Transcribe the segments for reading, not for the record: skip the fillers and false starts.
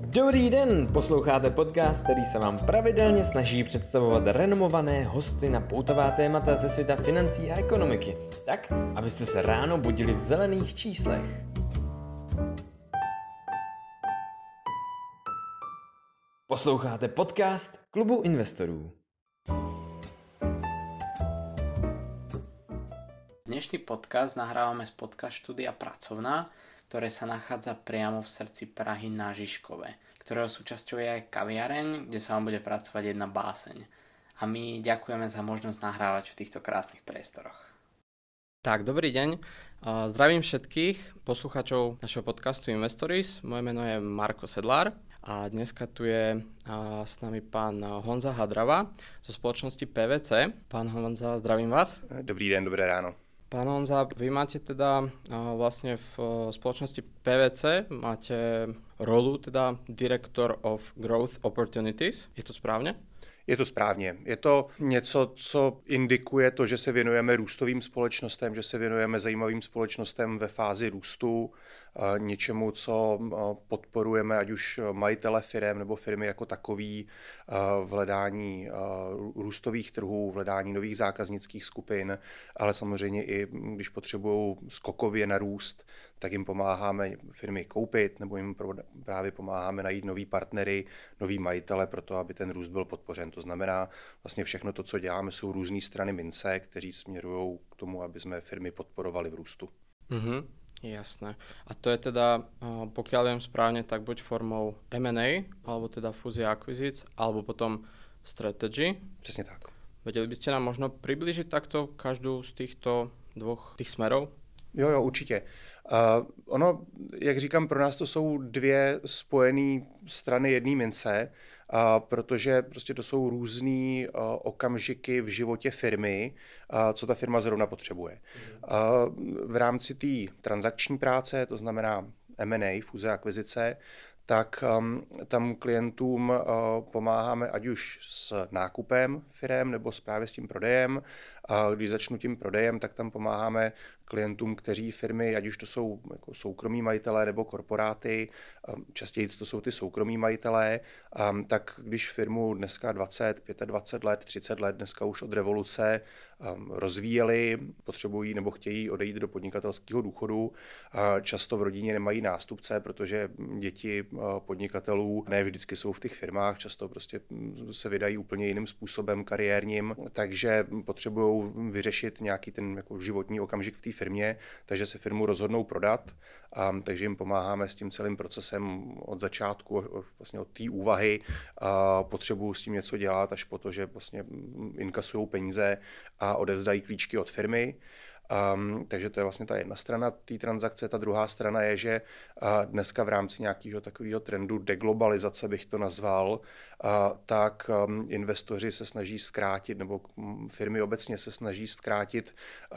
Dobrý den, posloucháte podcast, který se vám pravidelně snaží představovat renomované hosty na poutavá témata ze světa financí a ekonomiky, tak, abyste se ráno budili v zelených číslech. Posloucháte podcast Klubu investorů. Dnešný podcast nahrávame z podcast štúdia Pracovná, ktoré sa nachádza priamo v srdci Prahy na Žižkove, ktorého súčasťou je aj kaviareň, kde sa vám bude pracovať jedna báseň. A my ďakujeme za možnosť nahrávať v týchto krásnych priestoroch. Tak, dobrý deň. Zdravím všetkých poslucháčov našeho podcastu Investories. Moje meno je Marko Sedlár a dneska tu je s nami pán Honza Hadrava zo spoločnosti PVC. Pán Honza, zdravím vás. Dobrý den, dobré ráno. Pán Honza, vy máte teda vlastne v spoločnosti PVC, máte rolu teda Director of Growth Opportunities, je to správně? Je to správně. Je to něco, co indikuje to, že se věnujeme růstovým společnostem, že se věnujeme zajímavým společnostem ve fázi růstu, něčemu, co podporujeme, ať už majitele firem nebo firmy jako takový v hledání růstových trhů, v hledání nových zákaznických skupin, ale samozřejmě i když potřebují skokově narůst, tak jim pomáháme firmy koupit nebo jim právě pomáháme najít nový partnery, nový majitele pro to, aby ten růst byl podpořen. To znamená, vlastně všechno to, co děláme, jsou různé strany mince, které směrují k tomu, aby jsme firmy podporovali v růstu. Jasné. A to je teda, pokiaľ viem správne, tak buď formou M&A, alebo teda fúzie akvizíc, alebo potom strategy. Přesně tak. Vedeli by ste nám možno približiť takto každou z týchto dvoch tých smerov? Jo, určitě. Ono, jak říkám, pro nás to jsou dvě spojené strany jedné mince, protože prostě to jsou různý okamžiky v životě firmy, co ta firma zrovna potřebuje. V rámci té transakční práce, to znamená M&A, fúze akvizice, tak tam klientům pomáháme ať už s nákupem firem nebo právě s tím prodejem. Když začnu tím prodejem, tak tam pomáháme klientům, kteří firmy, ať už to jsou jako soukromí majitelé nebo korporáty, častěji to jsou ty soukromí majitelé, tak když firmu dneska 20, 25 let, 30 let, dneska už od revoluce rozvíjeli, potřebují nebo chtějí odejít do podnikatelského důchodu, často v rodině nemají nástupce, protože děti podnikatelů ne vždycky jsou v těch firmách, často prostě se vydají úplně jiným způsobem kariérním, takže potřebují vyřešit nějaký ten jako životní okamžik v té firmě, takže se firmu rozhodnou prodat, takže jim pomáháme s tím celým procesem od začátku, vlastně od té úvahy, potřebují s tím něco dělat až po to, že vlastně inkasují peníze a odevzdají klíčky od firmy. Takže to je vlastně ta jedna strana té transakce. Ta druhá strana je, že dneska v rámci nějakého takového trendu deglobalizace bych to nazval, tak investoři se snaží zkrátit, nebo firmy obecně se snaží zkrátit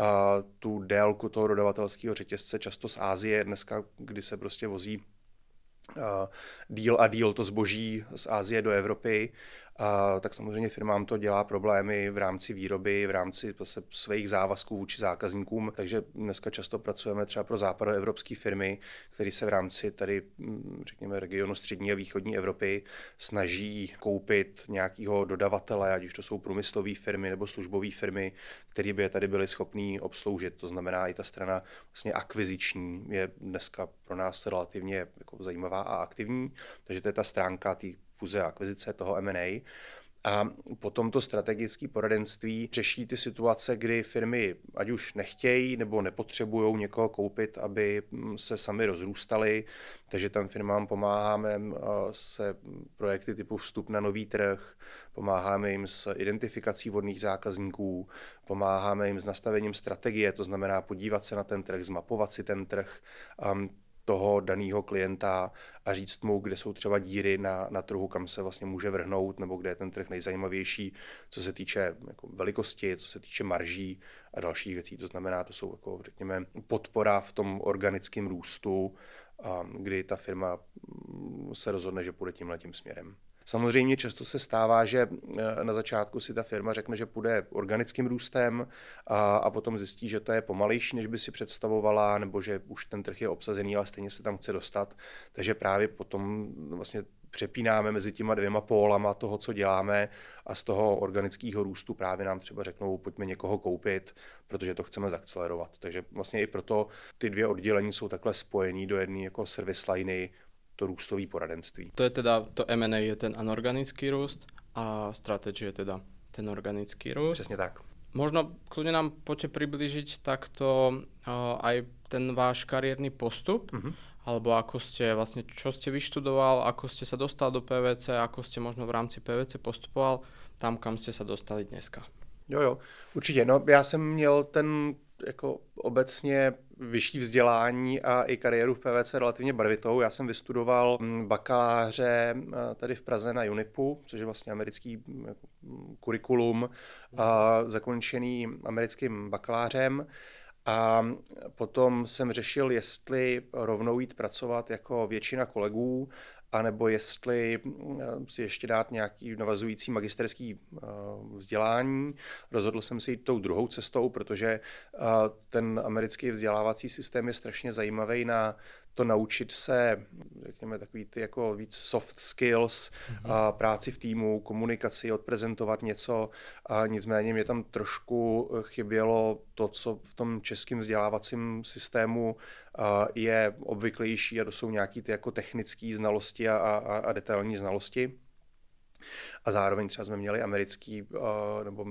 tu délku toho dodavatelského řetězce, často z Asie dneska, kdy se prostě vozí díl a díl to zboží z Asie do Evropy, tak samozřejmě firmám to dělá problémy v rámci výroby, v rámci svých závazků vůči zákazníkům, takže dneska často pracujeme třeba pro západoevropské firmy, které se v rámci tady, řekněme, regionu střední a východní Evropy snaží koupit nějakého dodavatele, ať už to jsou průmyslové firmy nebo službové firmy, které by je tady byly schopný obsloužit. To znamená, i ta strana vlastně akviziční je dneska pro nás relativně jako zajímavá a aktivní, takže to je ta stránka té fúze a akvizice, toho M&A. A potom to strategické poradenství řeší ty situace, kdy firmy ať už nechtějí nebo nepotřebují někoho koupit, aby se sami rozrůstaly, takže tam firmám pomáháme se projekty typu vstup na nový trh, pomáháme jim s identifikací vhodných zákazníků, pomáháme jim s nastavením strategie, to znamená podívat se na ten trh, zmapovat si ten trh, toho daného klienta a říct mu, kde jsou třeba díry na trhu, kam se vlastně může vrhnout, nebo kde je ten trh nejzajímavější, co se týče jako velikosti, co se týče marží a dalších věcí. To znamená, to jsou jako, řekněme, podpora v tom organickém růstu, kdy ta firma se rozhodne, že půjde tímhletím směrem. Samozřejmě často se stává, že na začátku si ta firma řekne, že půjde organickým růstem a potom zjistí, že to je pomalejší, než by si představovala, nebo že už ten trh je obsazený, ale stejně se tam chce dostat. Takže právě potom vlastně přepínáme mezi těma dvěma pólama toho, co děláme, a z toho organického růstu právě nám třeba řeknou, pojďme někoho koupit, protože to chceme zakcelerovat. Takže vlastně i proto ty dvě oddělení jsou takhle spojený do jedné jako service liney, to růstové poradenství. To je teda, to M&A je ten anorganický růst a strategy je teda ten organický růst. Přesně tak. Možno kľudne nám poďte približiť takto aj ten váš kariérny postup, alebo ako ste vlastne, čo ste vyštudoval, ako ste sa dostal do PVC, ako ste možno v rámci PVC postupoval tam, kam ste sa dostali dneska. Jo, určitě. No, já jsem měl ten jako obecně vyšší vzdělání a i kariéru v PVC relativně barvitou. Já jsem vystudoval bakaláře tady v Praze na UNIPu, což je vlastně americký kurikulum, zakončený americkým bakalářem. A potom jsem řešil, jestli rovnou jít pracovat jako většina kolegů, anebo jestli si ještě dát nějaký navazující magisterský vzdělání. Rozhodl jsem se jít tou druhou cestou, protože ten americký vzdělávací systém je strašně zajímavý na to naučit se, řekněme, takový ty jako víc soft skills, práci v týmu, komunikaci, odprezentovat něco. A nicméně mě tam trošku chybělo to, co v tom českém vzdělávacím systému je obvyklejší, a to jsou nějaké ty jako technické znalosti a detailní znalosti. A zároveň třeba jsme měli americký nebo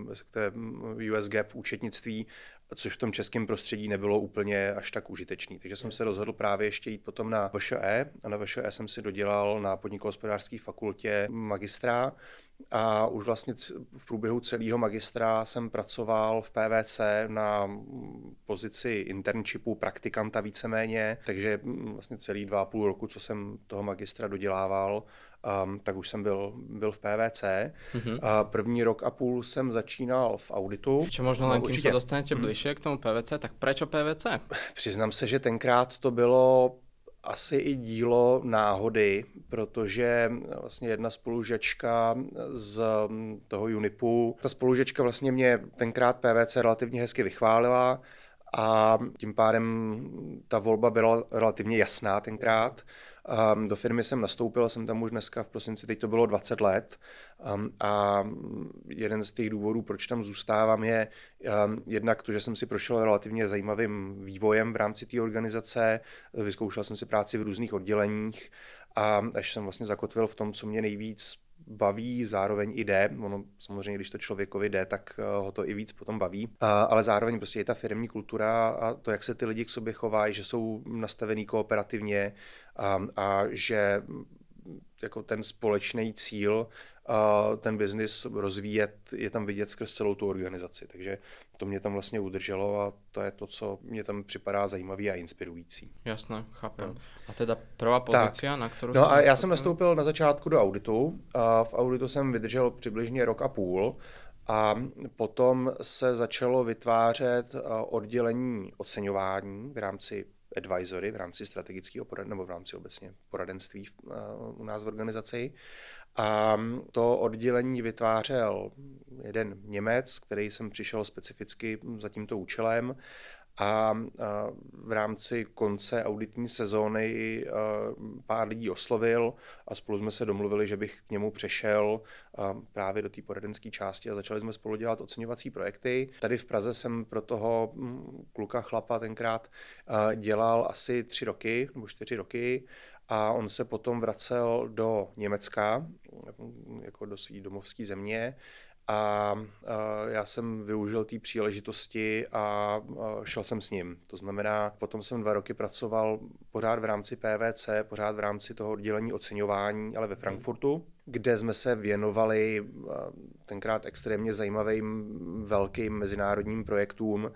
US GAAP účetnictví, což v tom českém prostředí nebylo úplně až tak užitečný. Takže jsem se rozhodl právě ještě jít potom na VŠE. A na VŠE jsem si dodělal na podnikohospodářské fakultě magistra. A už vlastně v průběhu celého magistra jsem pracoval v PVC na pozici internshipu, praktikanta víceméně. Takže vlastně celý 2,5 roku, co jsem toho magistra dodělával, tak už jsem byl v PVC. A první rok a půl jsem začínal v auditu. Čiže možno len kým sa dostanete bližšie k tomu PVC, tak prečo PVC? Přiznám se, že tenkrát to bylo asi i dílo náhody, protože vlastně jedna spolužačka z toho UNIPu, ta spolužačka vlastně mě tenkrát PVC relativně hezky vychválila a tím pádem ta volba byla relativně jasná tenkrát. Do firmy jsem nastoupil, jsem tam už dneska v prosinci, teď to bylo 20 let a jeden z těch důvodů, proč tam zůstávám, je jednak to, že jsem si prošel relativně zajímavým vývojem v rámci té organizace, vyzkoušel jsem si práci v různých odděleních a až jsem vlastně zakotvil v tom, co mě nejvíc baví, zároveň i jde. Ono samozřejmě, když to člověkovi jde, tak ho to i víc potom baví. Ale zároveň prostě je ta firemní kultura a to, jak se ty lidi k sobě chovají, že jsou nastavený kooperativně a že jako ten společný cíl, ten biznis rozvíjet, je tam vidět skrz celou tu organizaci. Takže to mě tam vlastně udrželo a to je to, co mě tam připadá zajímavý a inspirující. Jasné, chápem. No. A teda prvá pozícia, na kterou No a já jsem nastoupil na začátku do auditu. V auditu jsem vydržel přibližně 1,5 roku a potom se začalo vytvářet oddělení oceňování v rámci advisory, v rámci strategického nebo v rámci obecně poradenství u nás v organizaci. A to oddělení vytvářel jeden Němec, který jsem přišel specificky za tímto účelem. A v rámci konce auditní sezóny pár lidí oslovil a spolu jsme se domluvili, že bych k němu přešel právě do té poradenské části a začali jsme spolu dělat oceňovací projekty. Tady v Praze jsem pro toho kluka chlapa tenkrát dělal asi 3 roky nebo 4 roky a on se potom vracel do Německa, jako do své domovské země. A já jsem využil té příležitosti a šel jsem s ním. To znamená, potom jsem 2 roky pracoval pořád v rámci PVC, pořád v rámci toho oddělení oceňování, ale ve Frankfurtu, kde jsme se věnovali tenkrát extrémně zajímavým velkým mezinárodním projektům,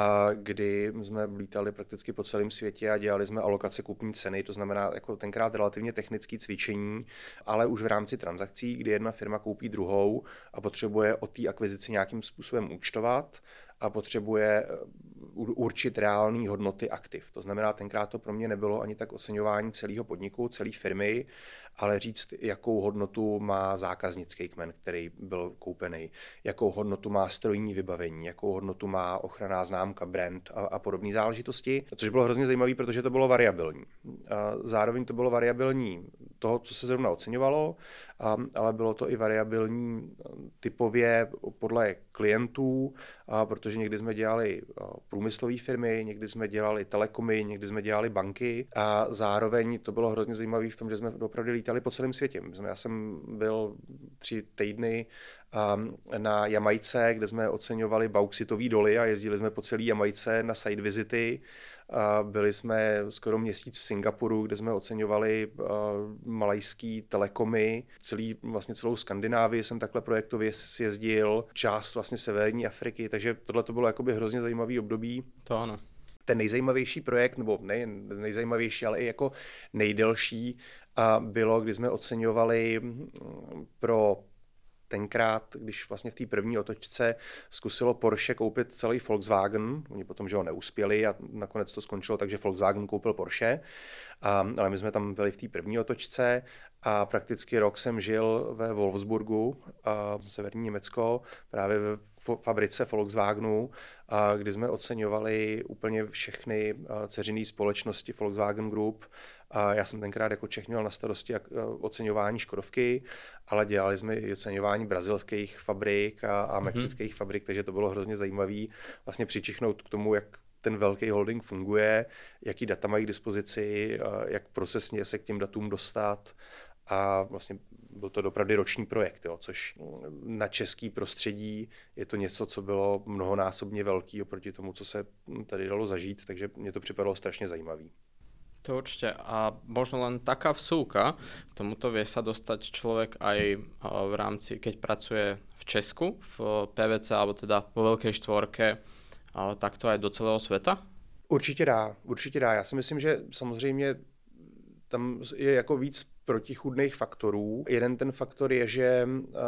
kdy jsme lítali prakticky po celém světě a dělali jsme alokace kupní ceny, to znamená jako tenkrát relativně technické cvičení, ale už v rámci transakcí, kdy jedna firma koupí druhou a potřebuje od té akvizici nějakým způsobem účtovat a potřebuje určit reální hodnoty aktiv. To znamená, tenkrát to pro mě nebylo ani tak oceňování celého podniku, celé firmy, ale říct, jakou hodnotu má zákaznický kmen, který byl koupený, jakou hodnotu má strojní vybavení, jakou hodnotu má ochranná známka, brand a podobné záležitosti, což bylo hrozně zajímavé, protože to bylo variabilní. Zároveň to bylo variabilní toho, co se zrovna oceňovalo, ale bylo to i variabilní typově podle klientů, protože někdy jsme dělali průmyslové firmy, někdy jsme dělali telekomy, někdy jsme dělali banky a zároveň to bylo hrozně zajímavé v tom, že jsme opravdu lítali po celém světě. Já jsem byl 3 týdny na Jamajce, kde jsme oceňovali bauxitové doly a jezdili jsme po celé Jamajce na site visity. Byli jsme skoro měsíc v Singapuru, kde jsme oceňovali malajský telekomy. Celou Skandinávii jsem takhle projektově sjezdil, část vlastně severní Afriky, takže tohle to bylo jakoby hrozně zajímavý období. To ano. Ten nejzajímavější projekt, nebo ne nejzajímavější, ale i jako nejdelší, bylo, kdy jsme oceňovali pro tenkrát, když vlastně v té první otočce zkusilo Porsche koupit celý Volkswagen, oni potom, že ho neuspěli a nakonec to skončilo tak, že Volkswagen koupil Porsche, ale my jsme tam byli v té první otočce a prakticky rok jsem žil ve Wolfsburgu, severní Německo, právě ve fabrice Volkswagenu, kdy jsme oceňovali úplně všechny dceřinné společnosti Volkswagen Group. Já jsem tenkrát jako Čech měl na starosti oceňování Škodovky, ale dělali jsme i oceňování brazilských fabrik a mexických fabrik, takže to bylo hrozně zajímavé vlastně přičichnout k tomu, jak ten velký holding funguje, jaký data mají k dispozici, jak procesně se k těm datům dostat. A vlastně byl to opravdu roční projekt, což na český prostředí je to něco, co bylo mnohonásobně velký oproti tomu, co se tady dalo zažít, takže mě to připadalo strašně zajímavý. To určite. A možno len taká vsúka, k tomuto vie sa dostať človek aj v rámci, keď pracuje v Česku, v PVC, alebo teda vo veľkej štvorke, takto aj do celého sveta? Určitě dá. Já si myslím, že samozřejmě tam je jako víc protichůdných faktorů. Jeden ten faktor je, že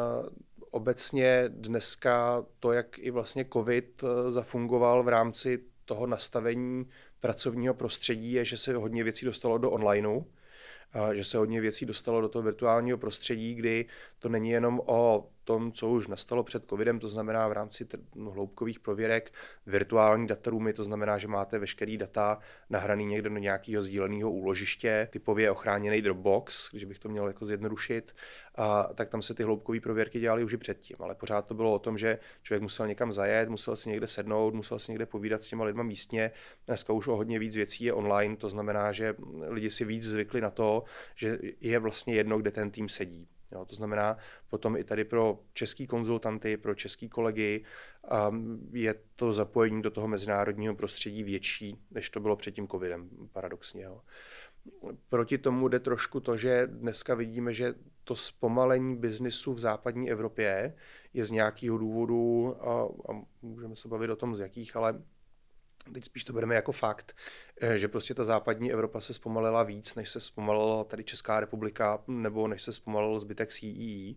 obecně dneska to, jak i vlastně COVID zafungoval v rámci toho nastavení pracovního prostředí, je, že se hodně věcí dostalo do onlineu, že se hodně věcí dostalo do toho virtuálního prostředí, kdy to není jenom o tom, co už nastalo před covidem, to znamená v rámci hloubkových prověrek virtuální dataroomy, to znamená, že máte veškerý data nahraný někde do nějakého sdíleného úložiště, typově ochráněný Dropbox, když bych to měl jako zjednodušit, tak tam se ty hloubkové prověrky dělaly už i předtím, ale pořád to bylo o tom, že člověk musel někam zajet, musel si někde sednout, musel si někde povídat s těma lidma místně. Dneska už o hodně víc věcí je online, to znamená, že lidi si víc zvykli na to, že je vlastně jedno, kde ten tým sedí. Jo, to znamená potom i tady pro český konzultanty, pro český kolegy je to zapojení do toho mezinárodního prostředí větší, než to bylo před tím covidem, paradoxně. Jo. Proti tomu jde trošku to, že dneska vidíme, že to zpomalení biznisu v západní Evropě je z nějakého důvodu, a můžeme se bavit o tom z jakých, ale teď spíš to bereme jako fakt, že prostě ta západní Evropa se zpomalila víc, než se zpomalila tady Česká republika, nebo než se zpomalil zbytek CEE.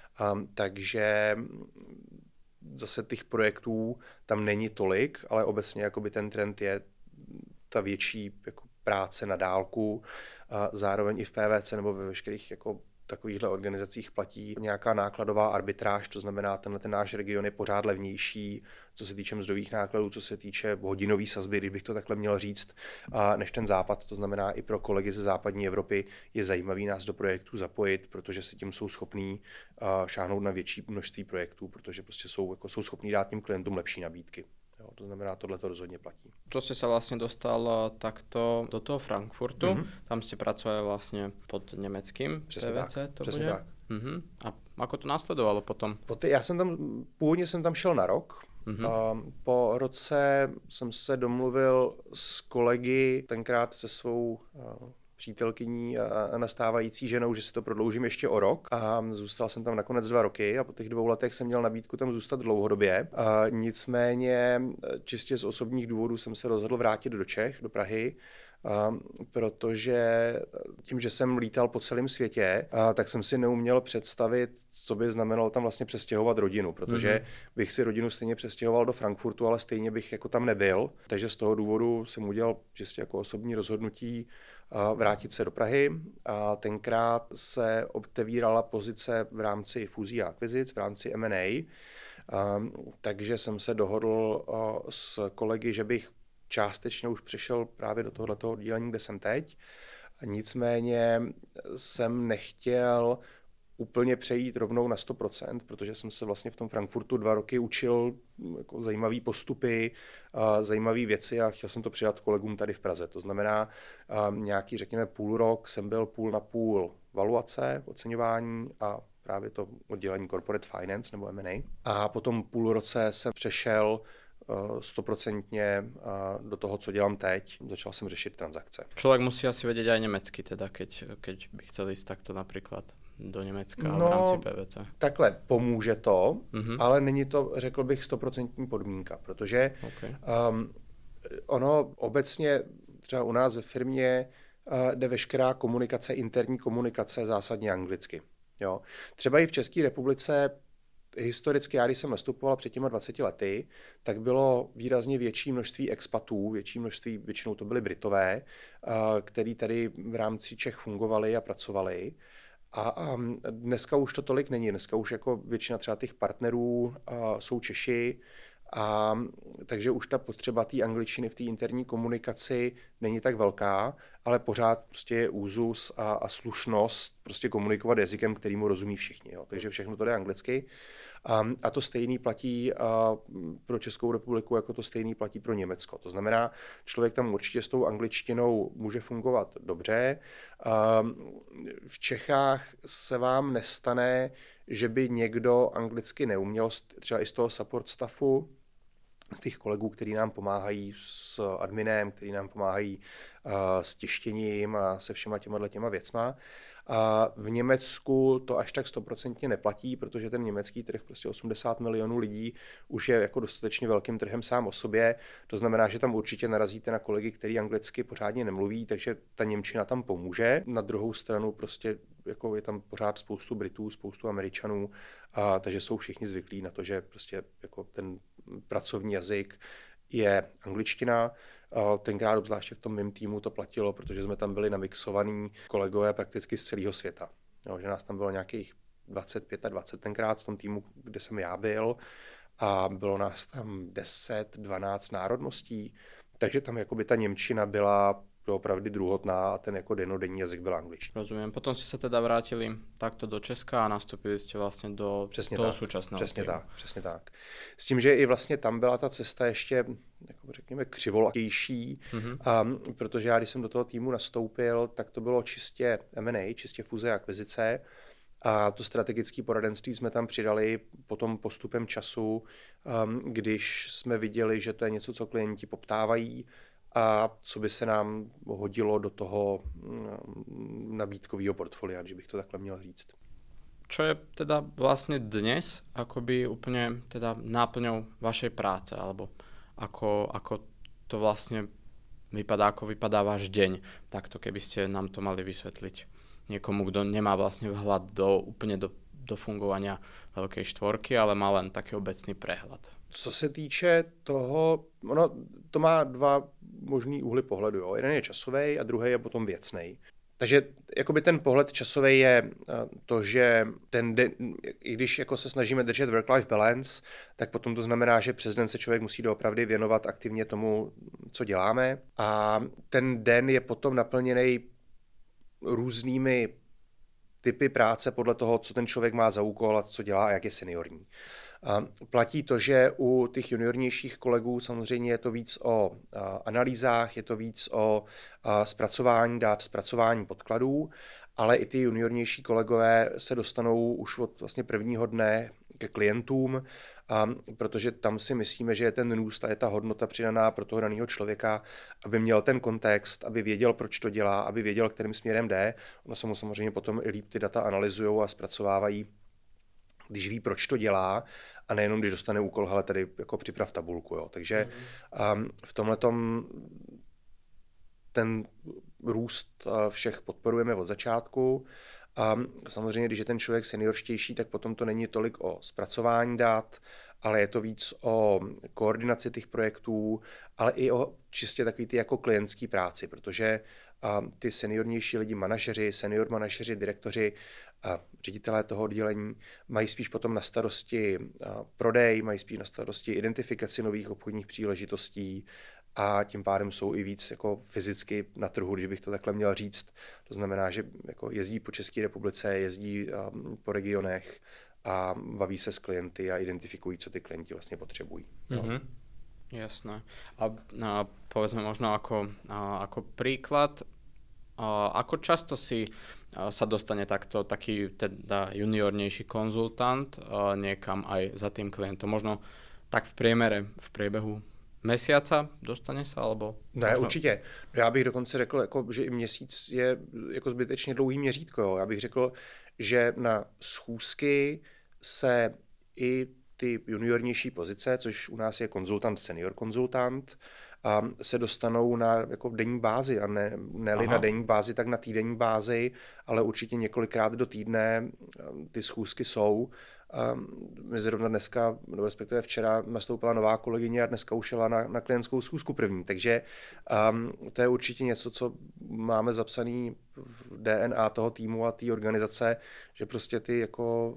Takže zase těch projektů tam není tolik, ale obecně jakoby ten trend je ta větší jako práce na dálku. Zároveň i v PVC nebo ve veškerých jako takovýchhle organizacích platí nějaká nákladová arbitráž, to znamená, ten náš region je pořád levnější, co se týče mzdových nákladů, co se týče hodinové sazby, když bych to takhle měl říct, než ten západ. To znamená, i pro kolegy ze západní Evropy je zajímavý nás do projektů zapojit, protože si tím jsou schopní šáhnout na větší množství projektů, protože prostě jsou schopní dát těm klientům lepší nabídky. Jo, to znamená, tohle to rozhodně platí. To ste sa vlastne dostal takto do toho Frankfurtu. Tam ste pracovali vlastne pod nemeckým PVC, to přesně bude? Tak. A ako to následovalo potom? Původně jsem tam šel na rok. Po roce jsem se domluvil s kolegy, tenkrát se svou přítelkyní a nastávající ženou, že si to prodloužím ještě o rok. A zůstal jsem tam nakonec 2 roky a po těch 2 letech jsem měl nabídku tam zůstat dlouhodobě. Nicméně čistě z osobních důvodů jsem se rozhodl vrátit do Čech, do Prahy, protože tím, že jsem lítal po celém světě, tak jsem si neuměl představit, co by znamenalo tam vlastně přestěhovat rodinu, protože bych si rodinu stejně přestěhoval do Frankfurtu, ale stejně bych jako tam nebyl. Takže z toho důvodu jsem udělal čistě jako osobní rozhodnutí vrátit se do Prahy. A tenkrát se otevírala pozice v rámci fúzí a akvizic, v rámci M&A, takže jsem se dohodl s kolegy, že bych částečně už přešel právě do tohoto oddělení, kde jsem teď. Nicméně jsem nechtěl úplně přejít rovnou na 100%, protože jsem se vlastně v tom Frankfurtu 2 roky učil jako zajímavé postupy, zajímavé věci a chtěl jsem to přidat kolegům tady v Praze. To znamená, nějaký, řekněme, půl rok jsem byl půl na půl valuace, oceňování a právě to oddělení corporate finance nebo M&A. A potom půl roce jsem přešel 100% do toho, co dělám teď. Začal jsem řešit transakce. Človek musí asi vedieť aj nemecky, teda keď by chcel ísť takto napríklad do Německa v rámci PVC. Takhle, pomůže to, ale není to, řekl bych, 100% podmínka, protože ono obecně třeba u nás ve firmě jde veškerá komunikace, interní komunikace zásadně anglicky. Jo. Třeba i v České republice historicky, já když jsem nastupoval před těma 20 lety, tak bylo výrazně větší množství expatů, většinou to byli Britové, který tady v rámci Čech fungovali a pracovali. A dneska už to tolik není. Dneska už jako většina třeba těch partnerů jsou Češi, takže už ta potřeba té angličtiny v té interní komunikaci není tak velká, ale pořád prostě je úzus a slušnost prostě komunikovat jazykem, kterýmu rozumí všichni. Jo. Takže všechno to jde anglicky. A to stejný platí pro Českou republiku, jako to stejný platí pro Německo. To znamená, člověk tam určitě s tou angličtinou může fungovat dobře. V Čechách se vám nestane, že by někdo anglicky neuměl, třeba i z toho support staffu, z těch kolegů, kteří nám pomáhají s adminem, kteří nám pomáhají s tištěním a se všema těma věcma. A v Německu to až tak 100% neplatí, protože ten německý trh, prostě 80 milionů lidí, už je jako dostatečně velkým trhem sám o sobě. To znamená, že tam určitě narazíte na kolegy, který anglicky pořádně nemluví, takže ta němčina tam pomůže. Na druhou stranu prostě jako je tam pořád spoustu Britů, spoustu Američanů, takže jsou všichni zvyklí na to, že prostě jako ten pracovní jazyk je angličtina. Tenkrát obzvláště v tom mým týmu to platilo, protože jsme tam byli namixovaní kolegové prakticky z celého světa. Jo, že nás tam bylo nějakých 25 a 20 tenkrát v tom týmu, kde jsem já byl, a bylo nás tam 10, 12 národností, takže tam jakoby ta němčina byla opravdu druhotná a ten jako dennodenní jazyk byl angličtina. Rozumiem. Potom ste sa teda vrátili takto do Česka a nastúpili ste vlastne do přesně toho tak, súčasného Přesně tak. S tím, že i vlastně tam byla ta cesta ještě, jako řekněme, křivolatější, protože já, když jsem do toho týmu nastoupil, tak to bylo čistě M&A, čistě fúze a akvizice. A to strategické poradenství jsme tam přidali potom postupem času, když jsme viděli, že to je něco, co klienti poptávají, a co by se nám hodilo do toho nabídkového portfolia, když bych to takhle měl říct. Čo je teda vlastne dnes akoby úplne teda náplňou vašej práce, alebo ako to vlastne vypadá, ako vypadá váš deň, takto keby ste nám to mali vysvetliť niekomu, kto nemá vlastne vhľad úplne do fungovania veľkej štvorky, ale má len taký obecný prehľad. Co se týče toho, ono to má dva možný úhly pohledu. Jo. Jeden je časový a druhý je potom věcnej. Takže jakoby ten pohled časový je to, že i když jako se snažíme držet work-life balance, tak potom to znamená, že přes den se člověk musí doopravdy věnovat aktivně tomu, co děláme. A ten den je potom naplněný různými typy práce podle toho, co ten člověk má za úkol a co dělá a jak je seniorní. Platí to, že u těch juniornějších kolegů samozřejmě je to víc o analýzách, je to víc o zpracování dat, zpracování podkladů, ale i ty juniornější kolegové se dostanou už od vlastně prvního dne ke klientům, protože tam si myslíme, že je ten růst a je ta hodnota přidaná pro toho daného člověka, aby měl ten kontext, aby věděl, proč to dělá, aby věděl, kterým směrem jde. Ono se mu samozřejmě potom i líp ty data analyzujou a zpracovávají, když ví, proč to dělá, a nejenom, když dostane úkol, hele, tady jako připrav tabulku. Jo. Takže v tomhletom ten růst všech podporujeme od začátku. Samozřejmě, když je ten člověk seniorštější, tak potom to není tolik o zpracování dat, ale je to víc o koordinaci těch projektů, ale i o čistě takový ty jako klientský práci, protože ty seniornější lidi, senior manažeři, direktoři a ředitelé toho oddělení mají spíš potom na starosti prodej, mají spíš na starosti identifikaci nových obchodních příležitostí a tím pádem jsou i víc jako fyzicky na trhu, když bych to takhle měl říct. To znamená, že jako jezdí po České republice, jezdí po regionech a baví se s klienty a identifikují, co ty klienti vlastně potřebují. Mm-hmm. Jasné. A povedzme možno ako príklad, ako často si sa dostane taký teda juniornejší konzultant niekam aj za tým klientom? Možno tak v priemere, v priebehu mesiaca dostane se, alebo? Ne, možno... určitě. Já bych dokonce řekl, jako, že i měsíc je jako zbytečně dlouhý měřítko. Jo. Já bych řekl, že na schůzky se i ty juniornější pozice, což u nás je konzultant, senior konzultant, se dostanou na jako denní bázi a ne-li na denní bázi, tak na týdenní bázi, ale určitě několikrát do týdne ty schůzky jsou. My zrovna dneska, respektive včera, nastoupila nová kolegyně a dneska už šla na klientskou schůzku první, takže to je určitě něco, co máme zapsaný v DNA toho týmu a té organizace, že prostě ty jako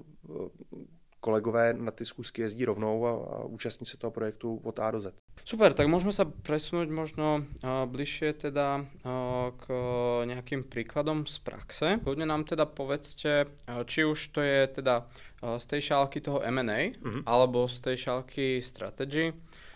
kolegové na ty schůzky jezdí rovnou a účastní se toho projektu od A do Z. Super, tak môžeme sa presunúť možno bližšie teda k nejakým príkladom z praxe. Kľudne nám teda povedzte, či už to je teda z tej šálky toho M&A, alebo z tej šálky strategy.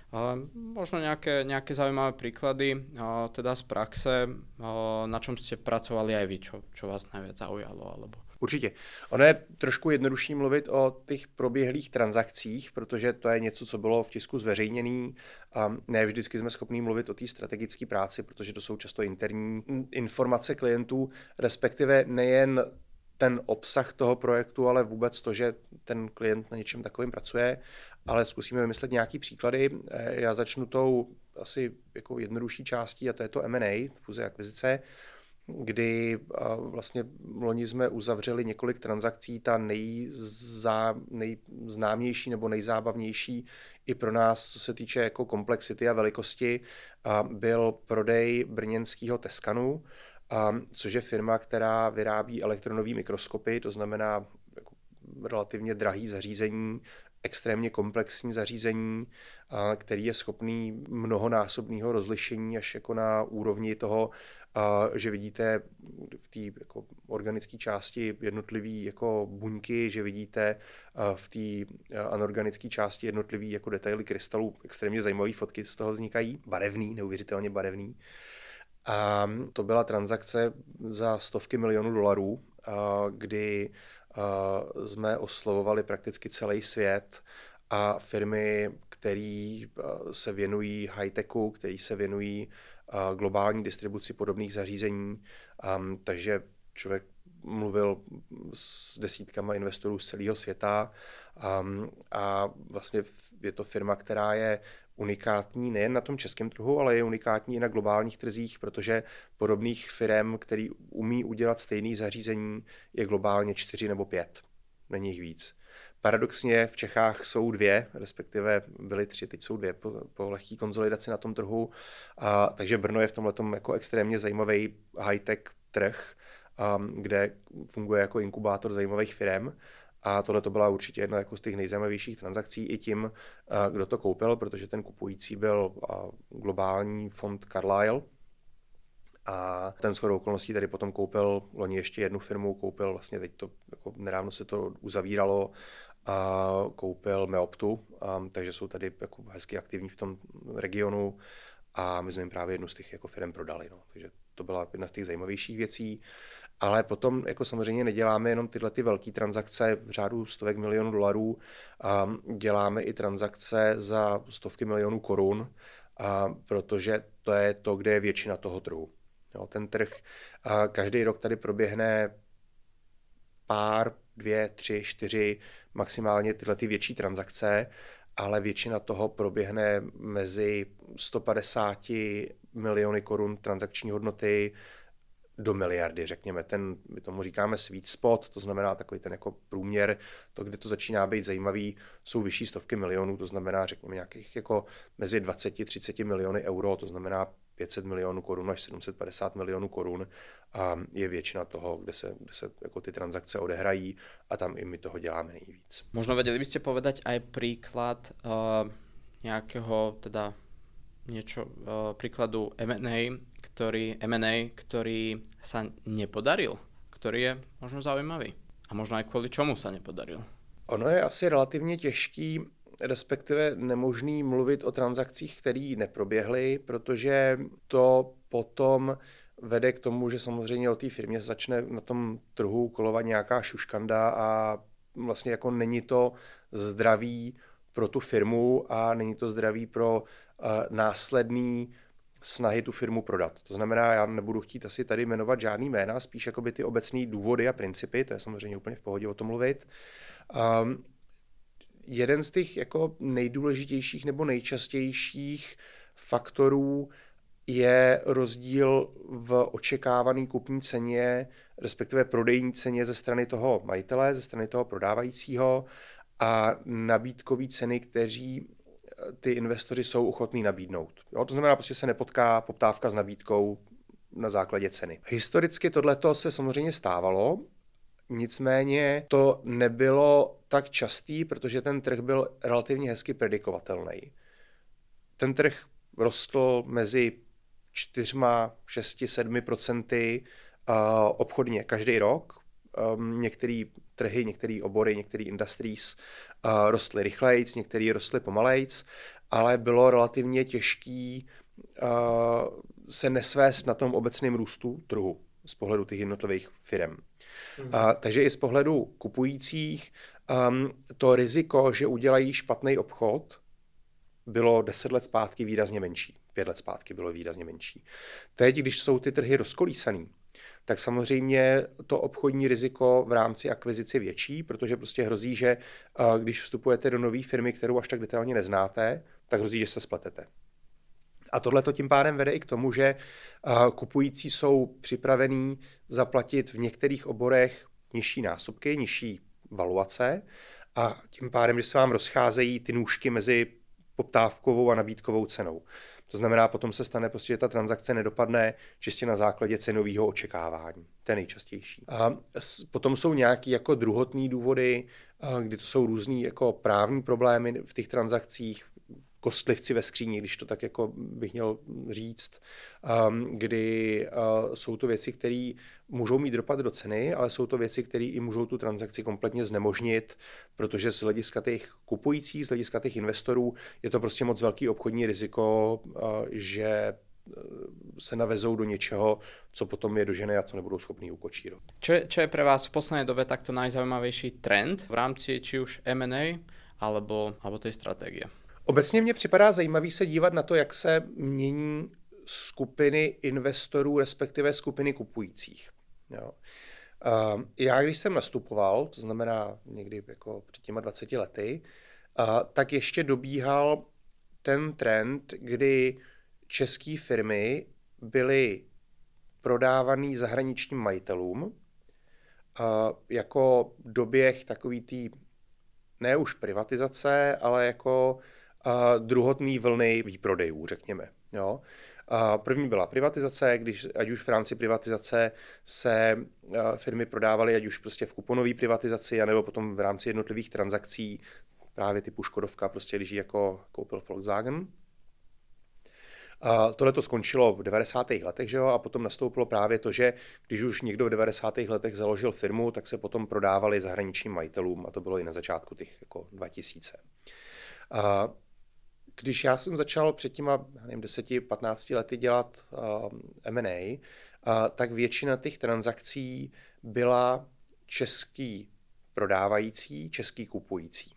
Možno nejaké zaujímavé príklady teda z praxe, na čom ste pracovali aj vy, čo vás najviac zaujalo, alebo... Určitě. Ono je trošku jednodušší mluvit o těch proběhlých transakcích, protože to je něco, co bylo v tisku zveřejněné. A ne vždycky jsme schopni mluvit o té strategické práci, protože to jsou často interní informace klientů, respektive nejen ten obsah toho projektu, ale vůbec to, že ten klient na něčem takovým pracuje, ale zkusíme vymyslet nějaký příklady. Já začnu tou asi jako jednodušší částí a to je to M&A, fúze akvizice, kdy vlastně loni jsme uzavřeli několik transakcí, ta nejznámější nebo nejzábavnější i pro nás, co se týče jako komplexity a velikosti, byl prodej brněnského Teskanu, což je firma, která vyrábí elektronové mikroskopy, to znamená jako relativně drahý zařízení, extrémně komplexní zařízení, který je schopný mnohonásobného rozlišení až jako na úrovni toho, že vidíte v té jako organické části jednotlivé jako buňky, že vidíte v té anorganické části jednotlivé jako detaily krystalů, extrémně zajímavé fotky z toho vznikají, barevný, neuvěřitelně barevný. A to byla transakce za $100 milionů, kdy jsme oslovovali prakticky celý svět a firmy, které se věnují high-techu, které se věnují globální distribuci podobných zařízení. Takže člověk mluvil s desítkama investorů z celého světa a vlastně je to firma, která je unikátní nejen na tom českém trhu, ale je unikátní i na globálních trzích, protože podobných firm, který umí udělat stejné zařízení, je globálně 4 nebo 5. Není jich víc. Paradoxně v Čechách jsou 2, respektive byly 3, teď jsou 2 po lehké konsolidaci na tom trhu, takže Brno je v tomhletom jako extrémně zajímavý high-tech trh, kde funguje jako inkubátor zajímavých firm. A tohle to byla určitě jedna jako z těch nejzajímavějších transakcí i tím, kdo to koupil, protože ten kupující byl globální fond Carlyle. A ten shodou okolností tady potom koupil loni ještě jednu firmu, koupil vlastně teď to, jako nedávno se to uzavíralo, a koupil Meoptu, takže jsou tady jako hezky aktivní v tom regionu a my jsme jim právě jednu z těch jako firm prodali. No. Takže to byla jedna z těch zajímavějších věcí. Ale potom jako samozřejmě neděláme jenom tyhle ty velké transakce v řádu $100 milionů, děláme i transakce za $100 milionů korun, protože to je to, kde je většina toho trhu. Jo, ten trh, každý rok tady proběhne pár, 2, 3, 4, maximálně tyhle ty větší transakce, ale většina toho proběhne mezi 150 miliony korun transakční hodnoty do miliardy, řekněme. My tomu říkáme sweet spot, to znamená takový ten jako průměr, to, kde to začíná být zajímavý, jsou vyšší stovky milionů, to znamená, řekněme, nějakých jako mezi 20-30 miliony euro, to znamená 500 milionů korun až 750 milionů korun a je většina toho, kde se jako ty transakce odehrají a tam i my toho děláme nejvíc. Možno vedeli byste povedať aj príklad nejakého teda niečo príkladu M&A, ktorý sa nepodaril, ktorý je možno zaujímavý a možno aj kvôli čomu sa nepodaril? Ono je asi relativně těžký, respektive nemožný mluvit o transakcích, které neproběhly, protože to potom vede k tomu, že samozřejmě o té firmě začne na tom trhu kolovat nějaká šuškanda a vlastně jako není to zdravý pro tu firmu a není to zdravý pro následný snahy tu firmu prodat. To znamená, já nebudu chtít asi tady jmenovat žádný jména, spíš jakoby ty obecné důvody a principy, to je samozřejmě úplně v pohodě o tom mluvit. Jeden z těch jako nejdůležitějších nebo nejčastějších faktorů je rozdíl v očekávané kupní ceně, respektive prodejní ceně ze strany toho majitele, ze strany toho prodávajícího a nabídkové ceny, kteří ty investoři jsou ochotní nabídnout. Jo, to znamená, prostě se nepotká poptávka s nabídkou na základě ceny. Historicky tohleto se samozřejmě stávalo, nicméně to nebylo tak častý, protože ten trh byl relativně hezky predikovatelný. Ten trh rostl mezi 4, 6, 7% obchodně každý rok. Některé trhy, některé obory, některé industries rostly rychlejc, některé rostly pomalejc, ale bylo relativně těžký se nesvést na tom obecném růstu trhu z pohledu těch jednotlivých firem. Takže i z pohledu kupujících to riziko, že udělají špatný obchod, bylo 10 let zpátky výrazně menší. 5 let zpátky bylo výrazně menší. Teď, když jsou ty trhy rozkolísaný, tak samozřejmě to obchodní riziko v rámci akvizice větší, protože prostě hrozí, že když vstupujete do nové firmy, kterou až tak detailně neznáte, tak hrozí, že se spletete. A tohle to tím pádem vede i k tomu, že kupující jsou připravení zaplatit v některých oborech nižší násobky, nižší valuace a tím pádem, že se vám rozcházejí ty nůžky mezi poptávkovou a nabídkovou cenou. To znamená, potom se stane prostě, že ta transakce nedopadne čistě na základě cenového očekávání. To je nejčastější. A potom jsou nějaké jako druhotné důvody, kdy to jsou různý jako právní problémy v těch transakcích, kostlivci ve skříni, když to tak jako bych měl říct, kdy jsou to věci, které můžou mít dopad do ceny, ale jsou to věci, které i můžou tu transakci kompletně znemožnit, protože z hlediska těch kupujících, z hlediska těch investorů je to prostě moc velký obchodní riziko, že se navezou do něčeho, co potom je dožené a to nebudou schopní ukočírovat. Čo je pre vás v poslednej dobe takto najzaujímavejší trend v rámci či už M&A alebo tej stratégie? Obecně mně připadá zajímavý se dívat na to, jak se mění skupiny investorů, respektive skupiny kupujících. Jo. Já, když jsem nastupoval, to znamená někdy jako před těma 20 lety, tak ještě dobíhal ten trend, kdy české firmy byly prodávaný zahraničním majitelům jako doběh takový tý ne už privatizace, ale jako druhotný vlny výprodejů, řekněme. Jo. První byla privatizace, ať už v rámci privatizace se firmy prodávaly, ať už prostě v kuponové privatizaci, anebo potom v rámci jednotlivých transakcí, právě typu Škodovka, prostě když jako koupil Volkswagen. Tohle to skončilo v 90. letech, že jo? A potom nastoupilo právě to, že když už někdo v 90. letech založil firmu, tak se potom prodávali zahraničním majitelům a to bylo i na začátku těch jako 2000. Když já jsem začal před těma 10-15 lety dělat M&A, tak většina těch transakcí byla český prodávající, český kupující.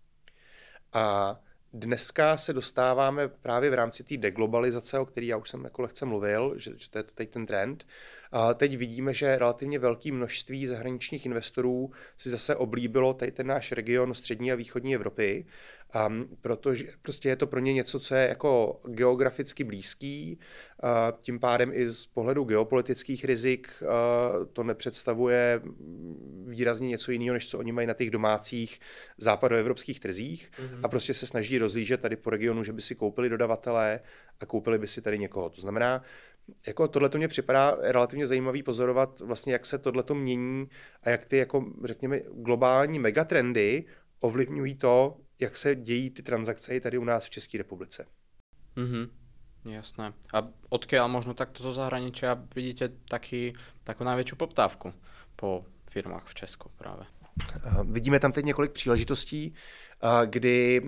A dneska se dostáváme právě v rámci té deglobalizace, o které já už jsem jako lehce mluvil, že to je teď ten trend. A teď vidíme, že relativně velké množství zahraničních investorů si zase oblíbilo tady ten náš region střední a východní Evropy, protože prostě je to pro ně něco, co je jako geograficky blízký, tím pádem i z pohledu geopolitických rizik to nepředstavuje výrazně něco jiného, než co oni mají na těch domácích západoevropských trzích a prostě se snaží rozlížet tady po regionu, že by si koupili dodavatele a koupili by si tady někoho. To znamená, jako tohleto mě připadá relativně zajímavý pozorovat vlastně, jak se tohleto mění a jak ty jako řekněme globální megatrendy ovlivňují to, jak se dějí ty transakce tady u nás v České republice. Mm-hmm. Jasné. A odkiaľ možno takto zo zahraničia vidíte takú najväčšiu poptávku po firmách v Česku práve? Vidíme tam teď několik příležitostí, kdy